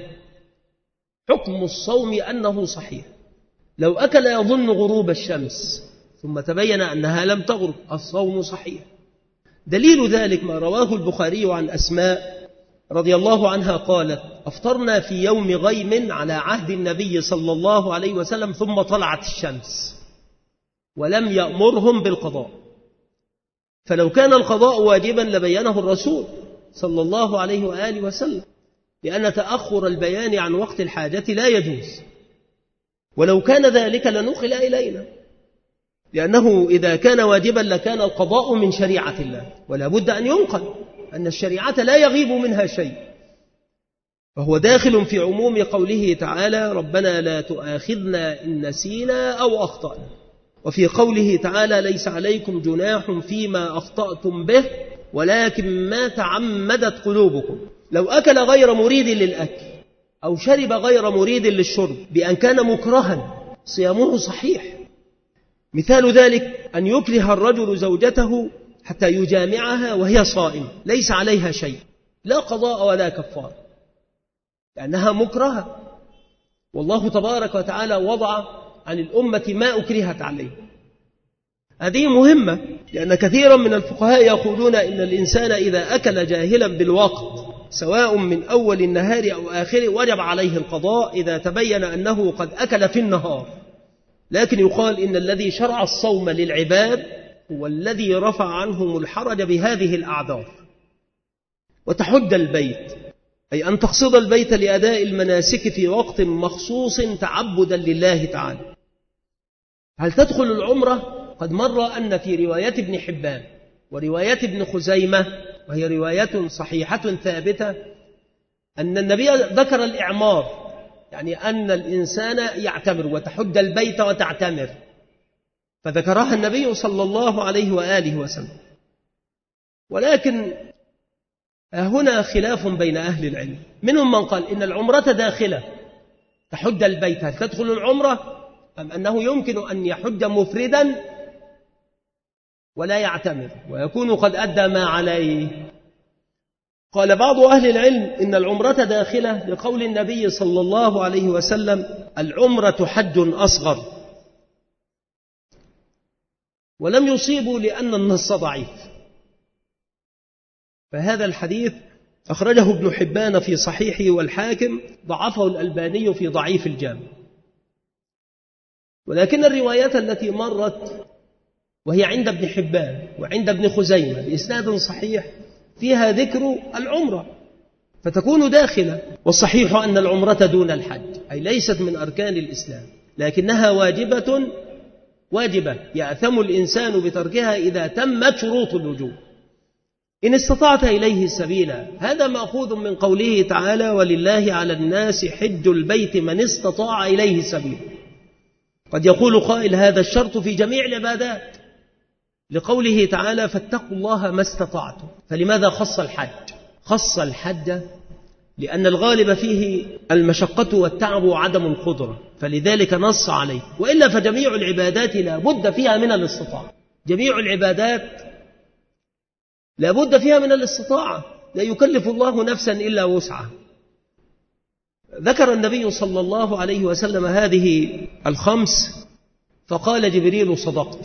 B: حكم الصوم أنه صحيح. لو أكل يظن غروب الشمس ثم تبين أنها لم تغرب، الصوم صحيح. دليل ذلك ما رواه البخاري عن أسماء رضي الله عنها قالت: أفطرنا في يوم غيم على عهد النبي صلى الله عليه وسلم ثم طلعت الشمس ولم يأمرهم بالقضاء، فلو كان القضاء واجبا لبينه الرسول صلى الله عليه وآله وسلم، لأن تأخر البيان عن وقت الحاجة لا يجوز، ولو كان ذلك لنقل إلينا، لأنه إذا كان واجبا لكان القضاء من شريعة الله، ولا بد أن ينقل أن الشريعة لا يغيب منها شيء، فهو داخل في عموم قوله تعالى: ربنا لا تؤاخذنا إن نسينا أو أخطأنا، وفي قوله تعالى: ليس عليكم جناح فيما أخطأتم به ولكن ما تعمدت قلوبكم. لو أكل غير مريد للأكل أو شرب غير مريد للشرب بأن كان مكرها صيامه صحيح. مثال ذلك أن يكره الرجل زوجته حتى يجامعها وهي صائمة، ليس عليها شيء، لا قضاء ولا كفار، لأنها مكرهة، والله تبارك وتعالى وضع عن الأمة ما أكرهت عليه. هذه مهمة، لأن كثيرا من الفقهاء يقولون إن الإنسان إذا أكل جاهلا بالوقت سواء من أول النهار أو آخره وجب عليه القضاء إذا تبين أنه قد أكل في النهار، لكن يقال إن الذي شرع الصوم للعباد هو الذي رفع عنهم الحرج بهذه الأعذار. وتحج البيت أي أن تقصد البيت لأداء المناسك في وقت مخصوص تعبدا لله تعالى. هل تدخل العمرة؟ قد مر أن في رواية ابن حبان ورواية ابن خزيمة، وهي رواية صحيحة ثابتة، أن النبي ذكر الإعمار، يعني أن الإنسان يعتمر وتحج البيت وتعتمر، فذكرها النبي صلى الله عليه وآله وسلم. ولكن هنا خلاف بين أهل العلم، منهم من قال إن العمرة داخلة تحج البيت، هل تدخل العمرة أم أنه يمكن أن يحج مفردا ولا يعتمر ويكون قد أدى ما عليه؟ قال بعض أهل العلم إن العمرة داخلة لقول النبي صلى الله عليه وسلم: العمرة حج أصغر، ولم يصيبوا لأن النص ضعيف. فهذا الحديث أخرجه ابن حبان في صحيحه، والحاكم ضعفه الألباني في ضعيف الجامع. ولكن الروايات التي مرت وهي عند ابن حبان وعند ابن خزيمة بإسناد صحيح فيها ذكر العمرة، فتكون داخلة. والصحيح أن العمرة دون الحج، أي ليست من أركان الإسلام، لكنها واجبة يأثم الإنسان بتركها إذا تمت شروط الوجوب إن استطعت إليه سبيلا. هذا مأخوذ من قوله تعالى: ولله على الناس حج البيت من استطاع إليه سبيلا. قد يقول قائل: هذا الشرط في جميع العبادات، لقوله تعالى: فاتقوا الله ما استطعتم. فلماذا خص الحج؟ خص الحج لأن الغالب فيه المشقة والتعب وعدم القدرة، فلذلك نص عليه. وإلا فجميع العبادات لا بد فيها من الاستطاعة، جميع العبادات لا بد فيها من الاستطاعة، لا يكلف الله نفسا إلا وسعها. ذكر النبي صلى الله عليه وسلم هذه الخمس فقال جبريل: صدقت،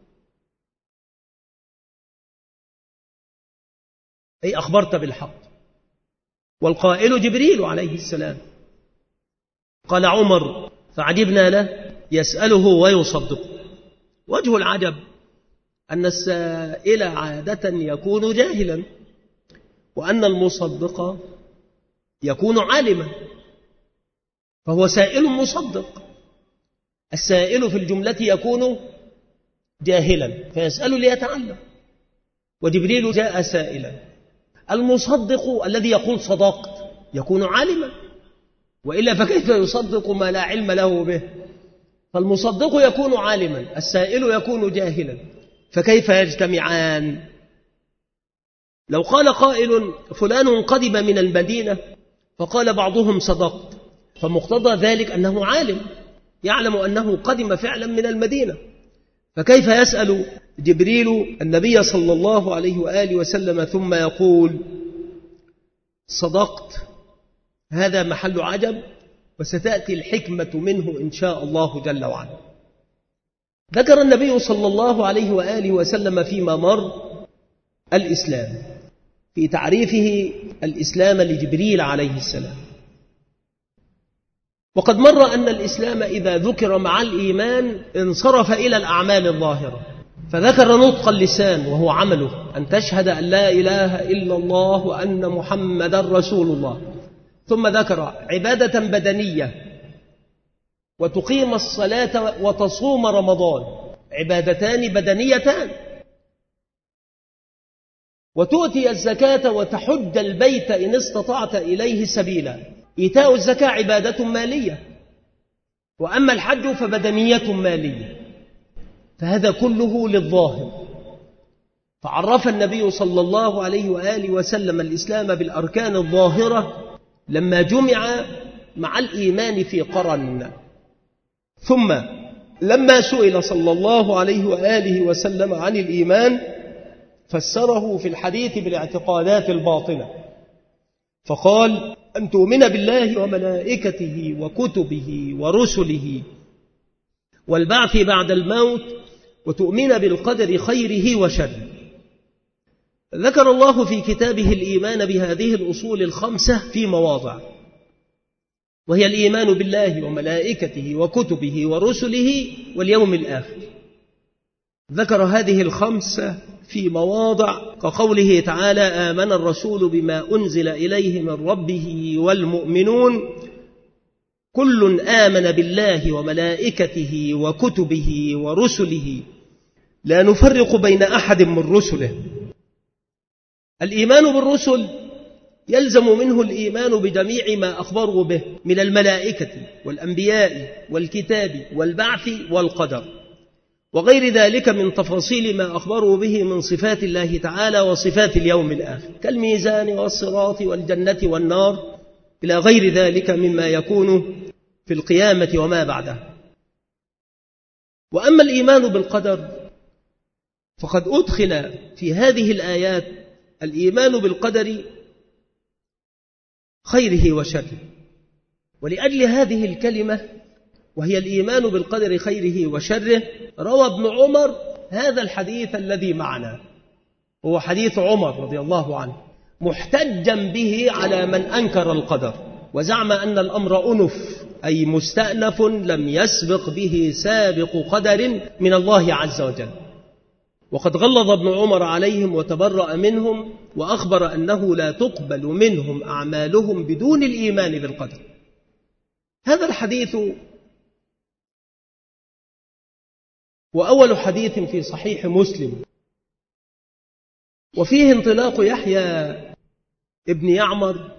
B: أي أخبرت بالحق، والقائل جبريل عليه السلام. قال عمر: فعجبنا له يسأله ويصدقه. وجه العجب أن السائل عادة يكون جاهلا، وأن المصدق يكون عالما، فهو سائل مصدق. السائل في الجملة يكون جاهلا فيسأل ليتعلم، وجبريل جاء سائلا. المصدق الذي يقول صدقت يكون عالما، وإلا فكيف يصدق ما لا علم له به؟ فالمصدق يكون عالما، السائل يكون جاهلا، فكيف يجتمعان؟ لو قال قائل: فلان قدم من المدينة، فقال بعضهم: صدقت، فمقتضى ذلك أنه عالم يعلم أنه قدم فعلا من المدينة، فكيف يسأل جبريل النبي صلى الله عليه وآله وسلم ثم يقول: صدقت؟ هذا محل عجب، وستأتي الحكمة منه إن شاء الله جل وعلا. ذكر النبي صلى الله عليه وآله وسلم فيما مر الإسلام في تعريفه الإسلام لجبريل عليه السلام. وقد مر أن الإسلام إذا ذكر مع الإيمان انصرف إلى الأعمال الظاهرة، فذكر نطق اللسان وهو عمله، أن تشهد أن لا إله إلا الله وأن محمدا رسول الله. ثم ذكر عبادة بدنية، وتقيم الصلاة وتصوم رمضان، عبادتان بدنيتان، وتؤتي الزكاة وتحج البيت إن استطعت إليه سبيلا. إيتاء الزكاة عبادة مالية، وأما الحج فبدنية مالية، فهذا كله للظاهر. فعرف النبي صلى الله عليه وآله وسلم الإسلام بالأركان الظاهرة لما جمع مع الإيمان في قرن. ثم لما سئل صلى الله عليه وآله وسلم عن الإيمان فسره في الحديث بالاعتقادات الباطنة، فقال: أن تؤمن بالله وملائكته وكتبه ورسله والبعث بعد الموت، وتؤمن بالقدر خيره وشره. ذكر الله في كتابه الإيمان بهذه الأصول الخمسة في مواضع، وهي الإيمان بالله وملائكته وكتبه ورسله واليوم الآخر. ذكر هذه الخمسة في مواضع كقوله تعالى: آمن الرسول بما أنزل إليه من ربه والمؤمنون كل آمن بالله وملائكته وكتبه ورسله لا نفرق بين أحد من رسله. الإيمان بالرسل يلزم منه الإيمان بجميع ما أخبروا به من الملائكة والأنبياء والكتاب والبعث والقدر، وغير ذلك من تفاصيل ما أخبروا به من صفات الله تعالى وصفات اليوم الآخر، كالميزان والصراط والجنة والنار إلى غير ذلك مما يكون في القيامة وما بعدها. وأما الإيمان بالقدر فقد أدخل في هذه الآيات الإيمان بالقدر خيره وشره. ولأجل هذه الكلمة وهي الإيمان بالقدر خيره وشره روى ابن عمر هذا الحديث الذي معنا، هو حديث عمر رضي الله عنه، محتجا به على من أنكر القدر وزعم أن الأمر أنف، أي مستأنف لم يسبق به سابق قدر من الله عز وجل. وقد غلظ ابن عمر عليهم وتبرأ منهم وأخبر أنه لا تقبل منهم أعمالهم بدون الإيمان بالقدر. هذا الحديث وأول حديث في صحيح مسلم، وفيه انطلاق يحيى ابن يعمر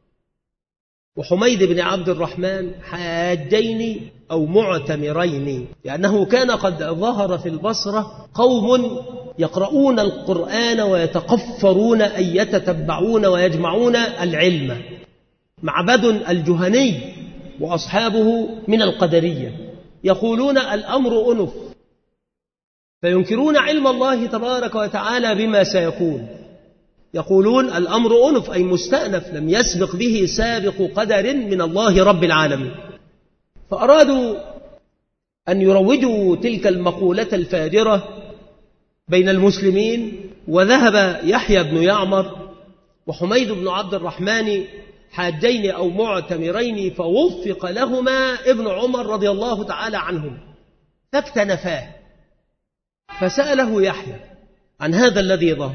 B: وحميد بن عبد الرحمن حاجين أو معتمرين، لأنه كان قد ظهر في البصرة قوم يقرؤون القرآن ويتقفرون أن يتتبعون ويجمعون العلم، معبد الجهني وأصحابه من القدرية يقولون الأمر أنف، فينكرون علم الله تبارك وتعالى بما سيكون، يقولون الأمر أنف أي مستأنف لم يسبق به سابق قدر من الله رب العالمين. فأرادوا أن يروجوا تلك المقولة الفاجرة بين المسلمين، وذهب يحيى بن يعمر وحميد بن عبد الرحمن حاجين أو معتمرين، فوفق لهما ابن عمر رضي الله تعالى عنهم فاكتنفاه، فسأله يحيى عن هذا الذي ظهر،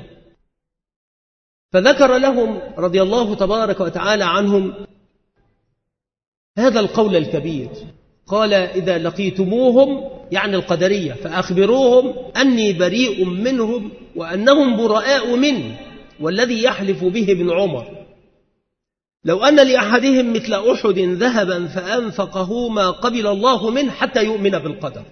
B: فذكر لهم رضي الله تبارك وتعالى عنهم هذا القول الكبير، قال إذا لقيتموهم يعني القدرية فأخبروهم أني بريء منهم وأنهم براء مني، والذي يحلف به ابن عمر لو أن لأحدهم مثل أحد ذهبا فأنفقه ما قبل الله منه حتى يؤمن بالقدر.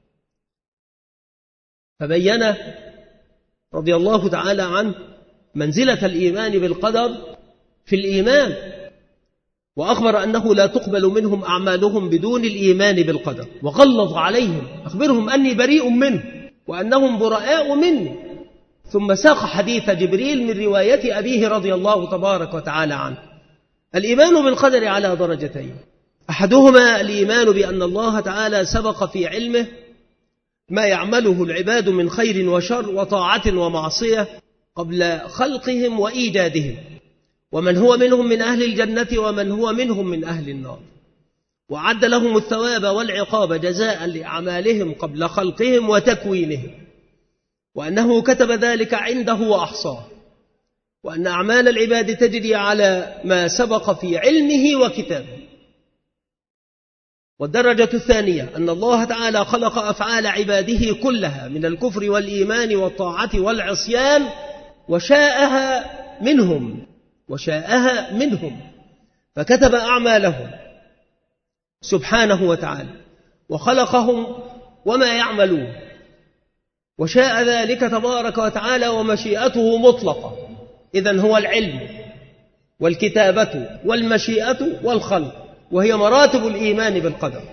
B: فبين رضي الله تعالى عنه منزلة الإيمان بالقدر في الإيمان، وأخبر أنه لا تقبل منهم أعمالهم بدون الإيمان بالقدر، وغلظ عليهم أخبرهم أني بريء منه وأنهم براء مني، ثم ساق حديث جبريل من رواية أبيه رضي الله تبارك وتعالى عنه. الإيمان بالقدر على درجتين، أحدهما الإيمان بأن الله تعالى سبق في علمه ما يعمله العباد من خير وشر وطاعة ومعصية قبل خلقهم وإيجادهم، ومن هو منهم من أهل الجنة ومن هو منهم من أهل النار، وعد لهم الثواب والعقاب جزاء لأعمالهم قبل خلقهم وتكوينهم، وأنه كتب ذلك عنده وأحصاه، وأن أعمال العباد تجري على ما سبق في علمه وكتابه. والدرجة الثانية أن الله تعالى خلق أفعال عباده كلها من الكفر والإيمان والطاعة والعصيان وشاءها منهم فكتب أعمالهم سبحانه وتعالى وخلقهم وما يعملون، وشاء ذلك تبارك وتعالى ومشيئته مطلقة. إذن هو العلم والكتابة والمشيئة والخلق، وهي مراتب الإيمان بالقدر.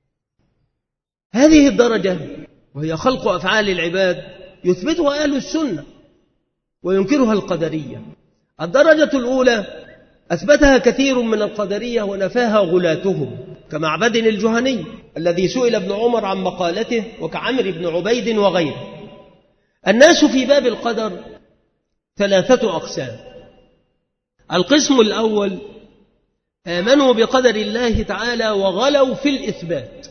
B: هذه الدرجة وهي خلق أفعال العباد يثبتها أهل السنة وينكرها القدرية. الدرجة الأولى أثبتها كثير من القدرية ونفاها غلاتهم كمعبد الجهني الذي سئل ابن عمر عن مقالته، وكعمر بن عبيد وغيره. الناس في باب القدر ثلاثة أقسام. القسم الأول آمنوا بقدر الله تعالى وغلوا في الإثبات،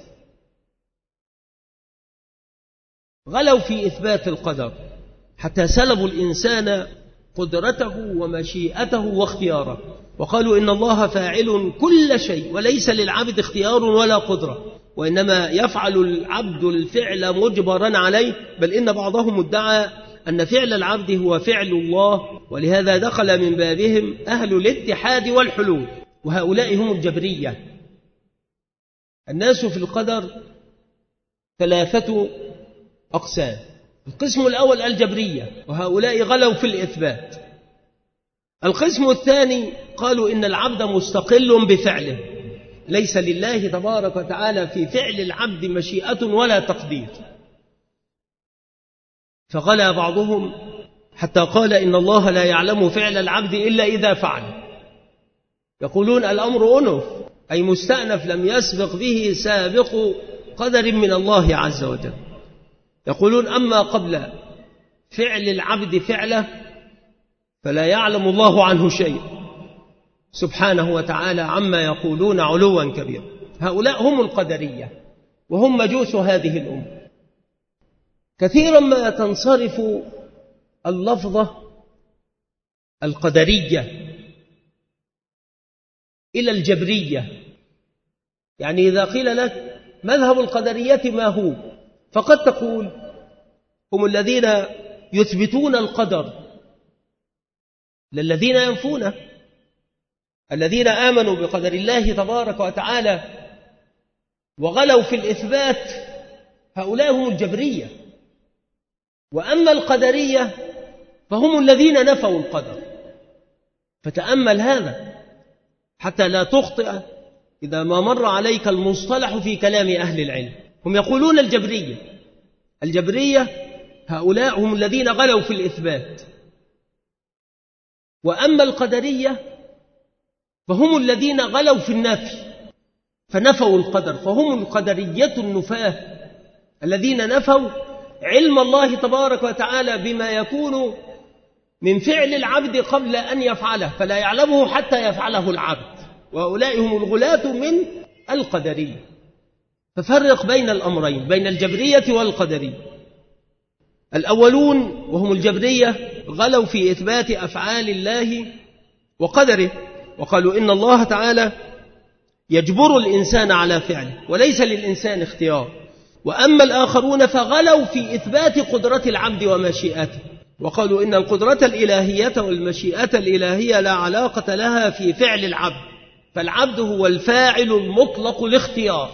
B: غلوا في إثبات القدر حتى سلبوا الإنسان قدرته ومشيئته واختياره، وقالوا إن الله فاعل كل شيء وليس للعبد اختيار ولا قدرة، وإنما يفعل العبد الفعل مجبرا عليه، بل إن بعضهم ادعى أن فعل العبد هو فعل الله، ولهذا دخل من بابهم أهل الاتحاد والحلول، وهؤلاء هم الجبرية. الناس في القدر ثلاثة أقسام. القسم الأول الجبرية، وهؤلاء غلوا في الإثبات. القسم الثاني قالوا إن العبد مستقل بفعله، ليس لله تبارك وتعالى في فعل العبد مشيئة ولا تقدير، فغلا بعضهم حتى قال إن الله لا يعلم فعل العبد إلا إذا فعل. يقولون الأمر أنف، أي مستأنف لم يسبق به سابق قدر من الله عز وجل. يقولون أما قبل فعل العبد فعله فلا يعلم الله عنه شيء سبحانه وتعالى عما يقولون علوا كبيرا. هؤلاء هم القدرية وهم مجوس هذه الأمة. كثيرا ما تنصرف اللفظة القدرية إلى الجبرية. يعني إذا قيل لك مذهب القدرية ما هو، فقد تقول هم الذين يثبتون القدر للذين ينفونه. الذين آمنوا بقدر الله تبارك وتعالى وغلوا في الإثبات هؤلاء هم الجبرية. وأما القدرية فهم الذين نفوا القدر. فتأمل هذا حتى لا تخطئ إذا ما مر عليك المصطلح في كلام أهل العلم. هم يقولون الجبرية هؤلاء هم الذين غلوا في الإثبات. وأما القدرية فهم الذين غلوا في النفي فنفوا القدر، فهم القدرية النفاة الذين نفوا علم الله تبارك وتعالى بما يكون من فعل العبد قبل أن يفعله، فلا يعلمه حتى يفعله العبد. وهؤلاء هم الغلاة من القدرية. ففرق بين الأمرين، بين الجبرية والقدرية. الأولون وهم الجبرية غلوا في إثبات أفعال الله وقدره، وقالوا إن الله تعالى يجبر الإنسان على فعله وليس للإنسان اختيار. وأما الآخرون فغلوا في إثبات قدرة العبد ومشيئته، وقالوا إن القدرة الإلهية والمشيئة الإلهية لا علاقة لها في فعل العبد، فالعبد هو الفاعل المطلق الاختيار.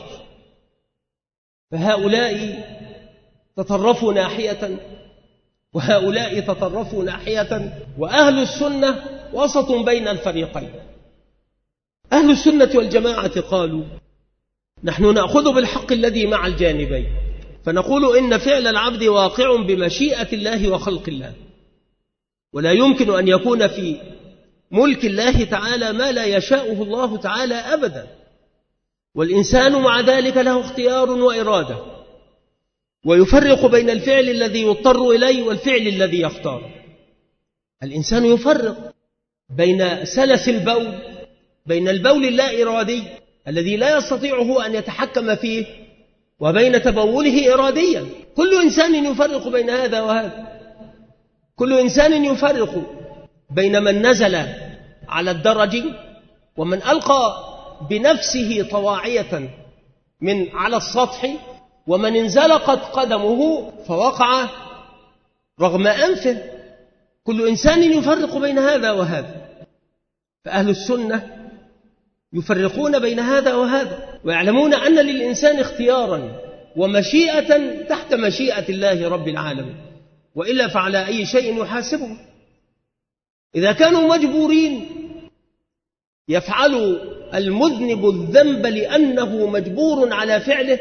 B: فهؤلاء تطرفوا ناحية وهؤلاء تطرفوا ناحية، وأهل السنة وسط بين الفريقين. أهل السنة والجماعة قالوا نحن نأخذ بالحق الذي مع الجانبين، فنقول إن فعل العبد واقع بمشيئة الله وخلق الله، ولا يمكن أن يكون في ملك الله تعالى ما لا يشاءه الله تعالى أبدا. والإنسان مع ذلك له اختيار وإرادة، ويفرق بين الفعل الذي يضطر إليه والفعل الذي يختار. الإنسان يفرق بين سلس البول، بين البول اللا إرادي الذي لا يستطيعه أن يتحكم فيه، وبين تبوله إراديا. كل إنسان يفرق بين هذا وهذا. كل إنسان يفرق بين من نزل على الدرج ومن ألقى بنفسه طواعية من على السطح، ومن انزلقت قدمه فوقع رغم أنفه. كل إنسان يفرق بين هذا وهذا. فأهل السنة يفرقون بين هذا وهذا، ويعلمون أن للإنسان اختيارا ومشيئة تحت مشيئة الله رب العالمين، وإلا فعلى أي شيء يحاسبه. إذا كانوا مجبورين يفعل المذنب الذنب لأنه مجبور على فعله،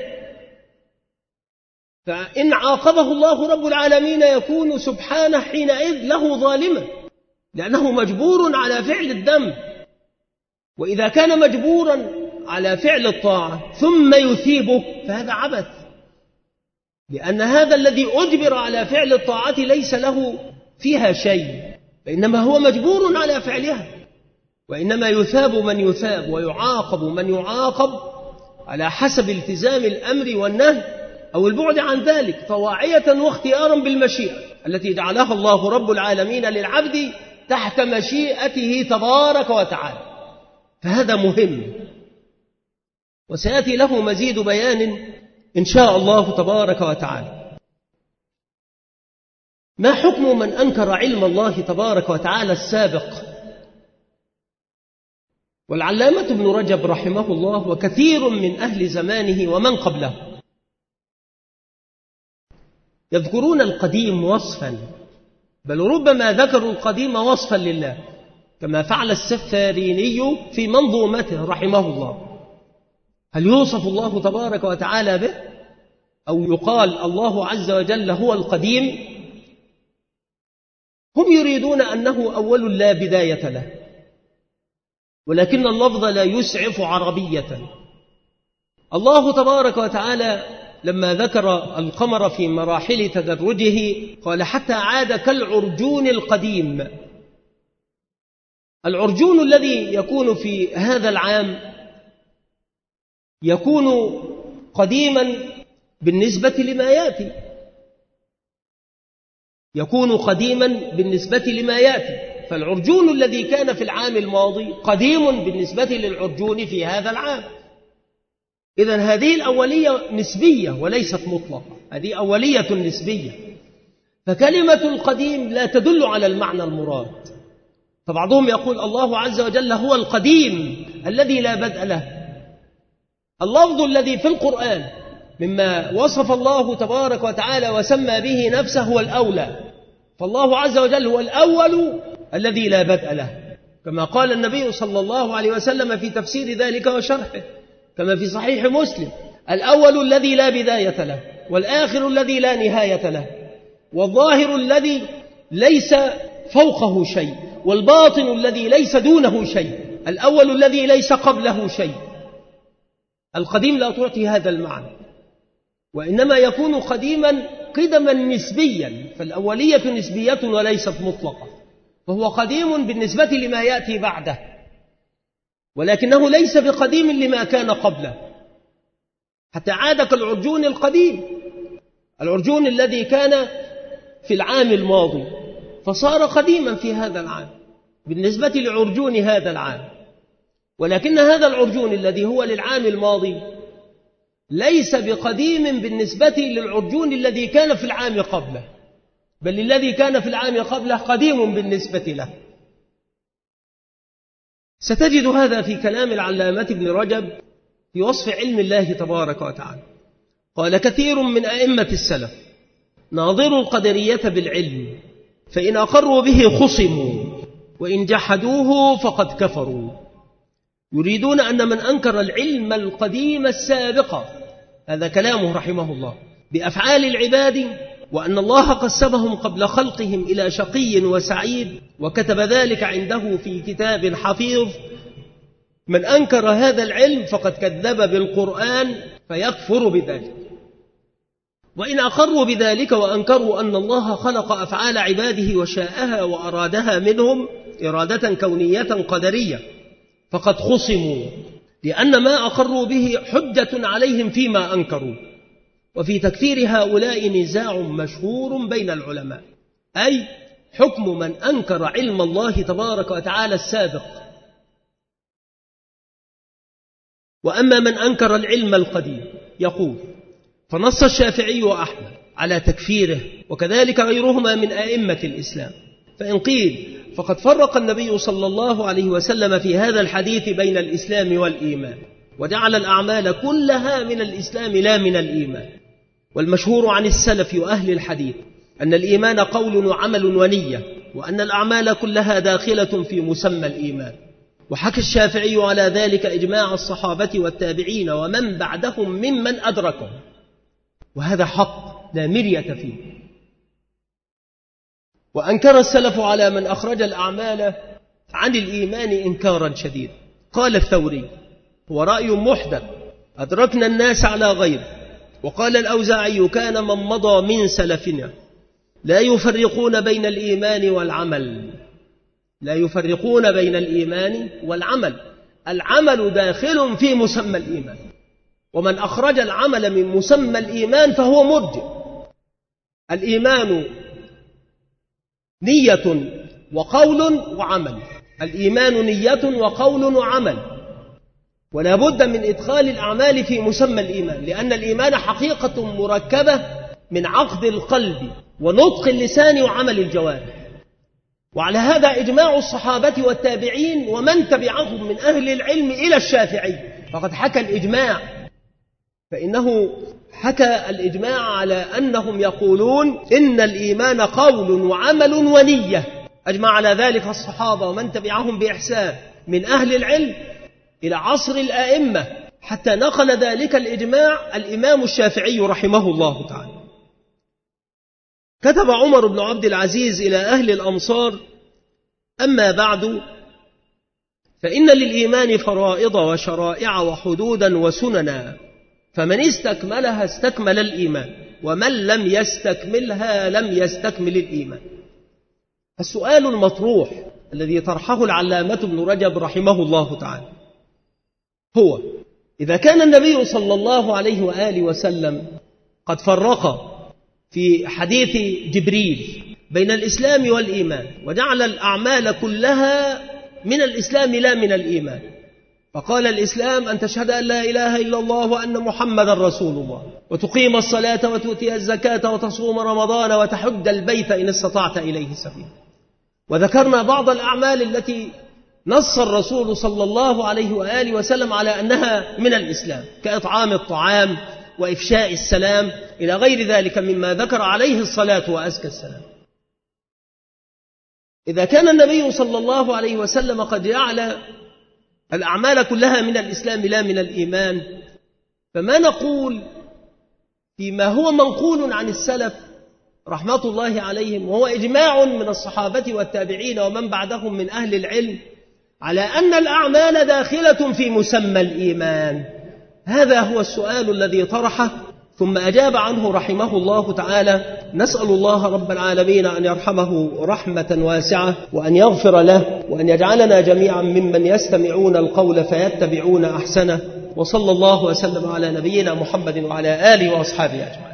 B: فإن عاقبه الله رب العالمين يكون سبحانه حينئذ له ظالما، لأنه مجبور على فعل الذنب. وإذا كان مجبورا على فعل الطاعة ثم يثيبه فهذا عبث، لأن هذا الذي أجبر على فعل الطاعة ليس له فيها شيء، فإنما هو مجبور على فعلها. وإنما يثاب من يثاب ويعاقب من يعاقب على حسب التزام الأمر والنهي أو البعد عن ذلك، طواعية واختيارا بالمشيئة التي جعلها الله رب العالمين للعبد تحت مشيئته تبارك وتعالى. فهذا مهم، وسيأتي له مزيد بيان إن شاء الله تبارك وتعالى. ما حكم من أنكر علم الله تبارك وتعالى السابق؟ والعلامة ابن رجب رحمه الله وكثير من أهل زمانه ومن قبله يذكرون القديم وصفا، بل ربما ذكروا القديم وصفا لله، كما فعل السفاريني في منظومته رحمه الله. هل يوصف الله تبارك وتعالى به؟ أو يقال الله عز وجل هو القديم؟ هم يريدون أنه أول لا بداية له، ولكن اللفظ لا يسعف عربية. الله تبارك وتعالى لما ذكر القمر في مراحل تدرجه قال حتى عاد كالعرجون القديم. العرجون الذي يكون في هذا العام يكون قديما بالنسبة لما يأتي، يكون قديما بالنسبة لما يأتي، فالعرجون الذي كان في العام الماضي قديم بالنسبة للعرجون في هذا العام. إذن هذه الأولية نسبية وليست مطلقة، هذه أولية نسبية، فكلمة القديم لا تدل على المعنى المراد. فبعضهم يقول الله عز وجل هو القديم الذي لا بدء له. اللفظ الذي في القرآن مما وصف الله تبارك وتعالى وسمى به نفسه هو الأولى، فالله عز وجل هو الأول الذي لا بدء له، كما قال النبي صلى الله عليه وسلم في تفسير ذلك وشرحه كما في صحيح مسلم: الأول الذي لا بداية له، والآخر الذي لا نهاية له، والظاهر الذي ليس فوقه شيء، والباطن الذي ليس دونه شيء، الأول الذي ليس قبله شيء. القديم لا تعطي هذا المعنى، وإنما يكون قديما قدما نسبيا، فالأولية نسبية وليست مطلقة، فهو قديم بالنسبة لما يأتي بعده، ولكنه ليس بقديم لما كان قبله، حتى عاد كالعرجون القديم، العرجون الذي كان في العام الماضي فصار قديما في هذا العام بالنسبة لعرجون هذا العام. ولكن هذا العرجون الذي هو للعام الماضي ليس بقديم بالنسبة للعرجون الذي كان في العام قبله، بل الذي كان في العام قبله قديم بالنسبة له. ستجد هذا في كلام العلامة ابن رجب في وصف علم الله تبارك وتعالى. قال: كثير من أئمة السلف ناظروا القدرية بالعلم، فإن أقروا به خصموا، وإن جحدوه فقد كفروا. يريدون أن من أنكر العلم القديم السابق، هذا كلامه رحمه الله، بأفعال العباد، وأن الله قسمهم قبل خلقهم إلى شقي وسعيد وكتب ذلك عنده في كتاب حفيظ، من أنكر هذا العلم فقد كذب بالقرآن فيكفر بذلك. وإن أقروا بذلك وأنكروا أن الله خلق أفعال عباده وشاءها وأرادها منهم إرادة كونية قدرية فقد خصموا، لأن ما أقروا به حجة عليهم فيما أنكروا. وفي تكفير هؤلاء نزاع مشهور بين العلماء، أي حكم من أنكر علم الله تبارك وتعالى السابق. وأما من أنكر العلم القديم يقول: فنص الشافعي وأحمد على تكفيره، وكذلك غيرهما من أئمة الإسلام. فإن قيل فقد فرق النبي صلى الله عليه وسلم في هذا الحديث بين الإسلام والإيمان، وجعل الأعمال كلها من الإسلام لا من الإيمان. والمشهور عن السلف وأهل الحديث أن الإيمان قول وعمل ونية، وأن الأعمال كلها داخلة في مسمى الإيمان. وحكى الشافعي على ذلك إجماع الصحابة والتابعين ومن بعدهم ممن أدركهم، وهذا حق لا مرية فيه. وأنكر السلف على من أخرج الأعمال عن الإيمان إنكارا شديدا. قال الثوري: هو رأي محدث أدركنا الناس على غيره. وقال الأوزاعي: كان من مضى من سلفنا لا يفرقون بين الإيمان والعمل، لا يفرقون بين الإيمان والعمل، العمل داخل في مسمى الإيمان، ومن أخرج العمل من مسمى الإيمان فهو مرجئ. الإيمان نية وقول وعمل، الإيمان نية وقول وعمل، ولا بد من إدخال الأعمال في مسمى الإيمان، لأن الإيمان حقيقة مركبة من عقد القلب ونطق اللسان وعمل الجوارح. وعلى هذا إجماع الصحابة والتابعين ومن تبعهم من أهل العلم إلى الشافعي، فقد حكى الإجماع، فإنه حكى الإجماع على أنهم يقولون إن الإيمان قول وعمل ونية. أجمع على ذلك الصحابة ومن تبعهم بإحسان من أهل العلم إلى عصر الآئمة، حتى نقل ذلك الإجماع الإمام الشافعي رحمه الله تعالى. كتب عمر بن عبد العزيز إلى أهل الأمصار: أما بعد، فإن للإيمان فرائض وشرائع وحدودا وسننا، فمن استكملها استكمل الإيمان، ومن لم يستكملها لم يستكمل الإيمان. السؤال المطروح الذي طرحه العلامة ابن رجب رحمه الله تعالى هو: إذا كان النبي صلى الله عليه وآله وسلم قد فرق في حديث جبريل بين الإسلام والإيمان، وجعل الأعمال كلها من الإسلام لا من الإيمان، فقال الإسلام أن تشهد أن لا إله إلا الله وأن محمدا رسول الله، وتقيم الصلاة وتؤتي الزكاة وتصوم رمضان وتحج البيت إن استطعت إليه سبيلا. وذكرنا بعض الأعمال التي نص الرسول صلى الله عليه وآله وسلم على أنها من الإسلام، كإطعام الطعام وإفشاء السلام إلى غير ذلك مما ذكر عليه الصلاة وأزكى السلام. إذا كان النبي صلى الله عليه وسلم قد جعل الأعمال كلها من الإسلام لا من الإيمان، فما نقول فيما هو منقول عن السلف رحمة الله عليهم، وهو إجماع من الصحابة والتابعين ومن بعدهم من أهل العلم على أن الأعمال داخلة في مسمى الإيمان؟ هذا هو السؤال الذي طرحه ثم أجاب عنه رحمه الله تعالى. نسأل الله رب العالمين أن يرحمه رحمة واسعة، وأن يغفر له، وأن يجعلنا جميعا ممن يستمعون القول فيتبعون أحسنه. وصلى الله وسلم على نبينا محمد وعلى آله وأصحابه أجمعين.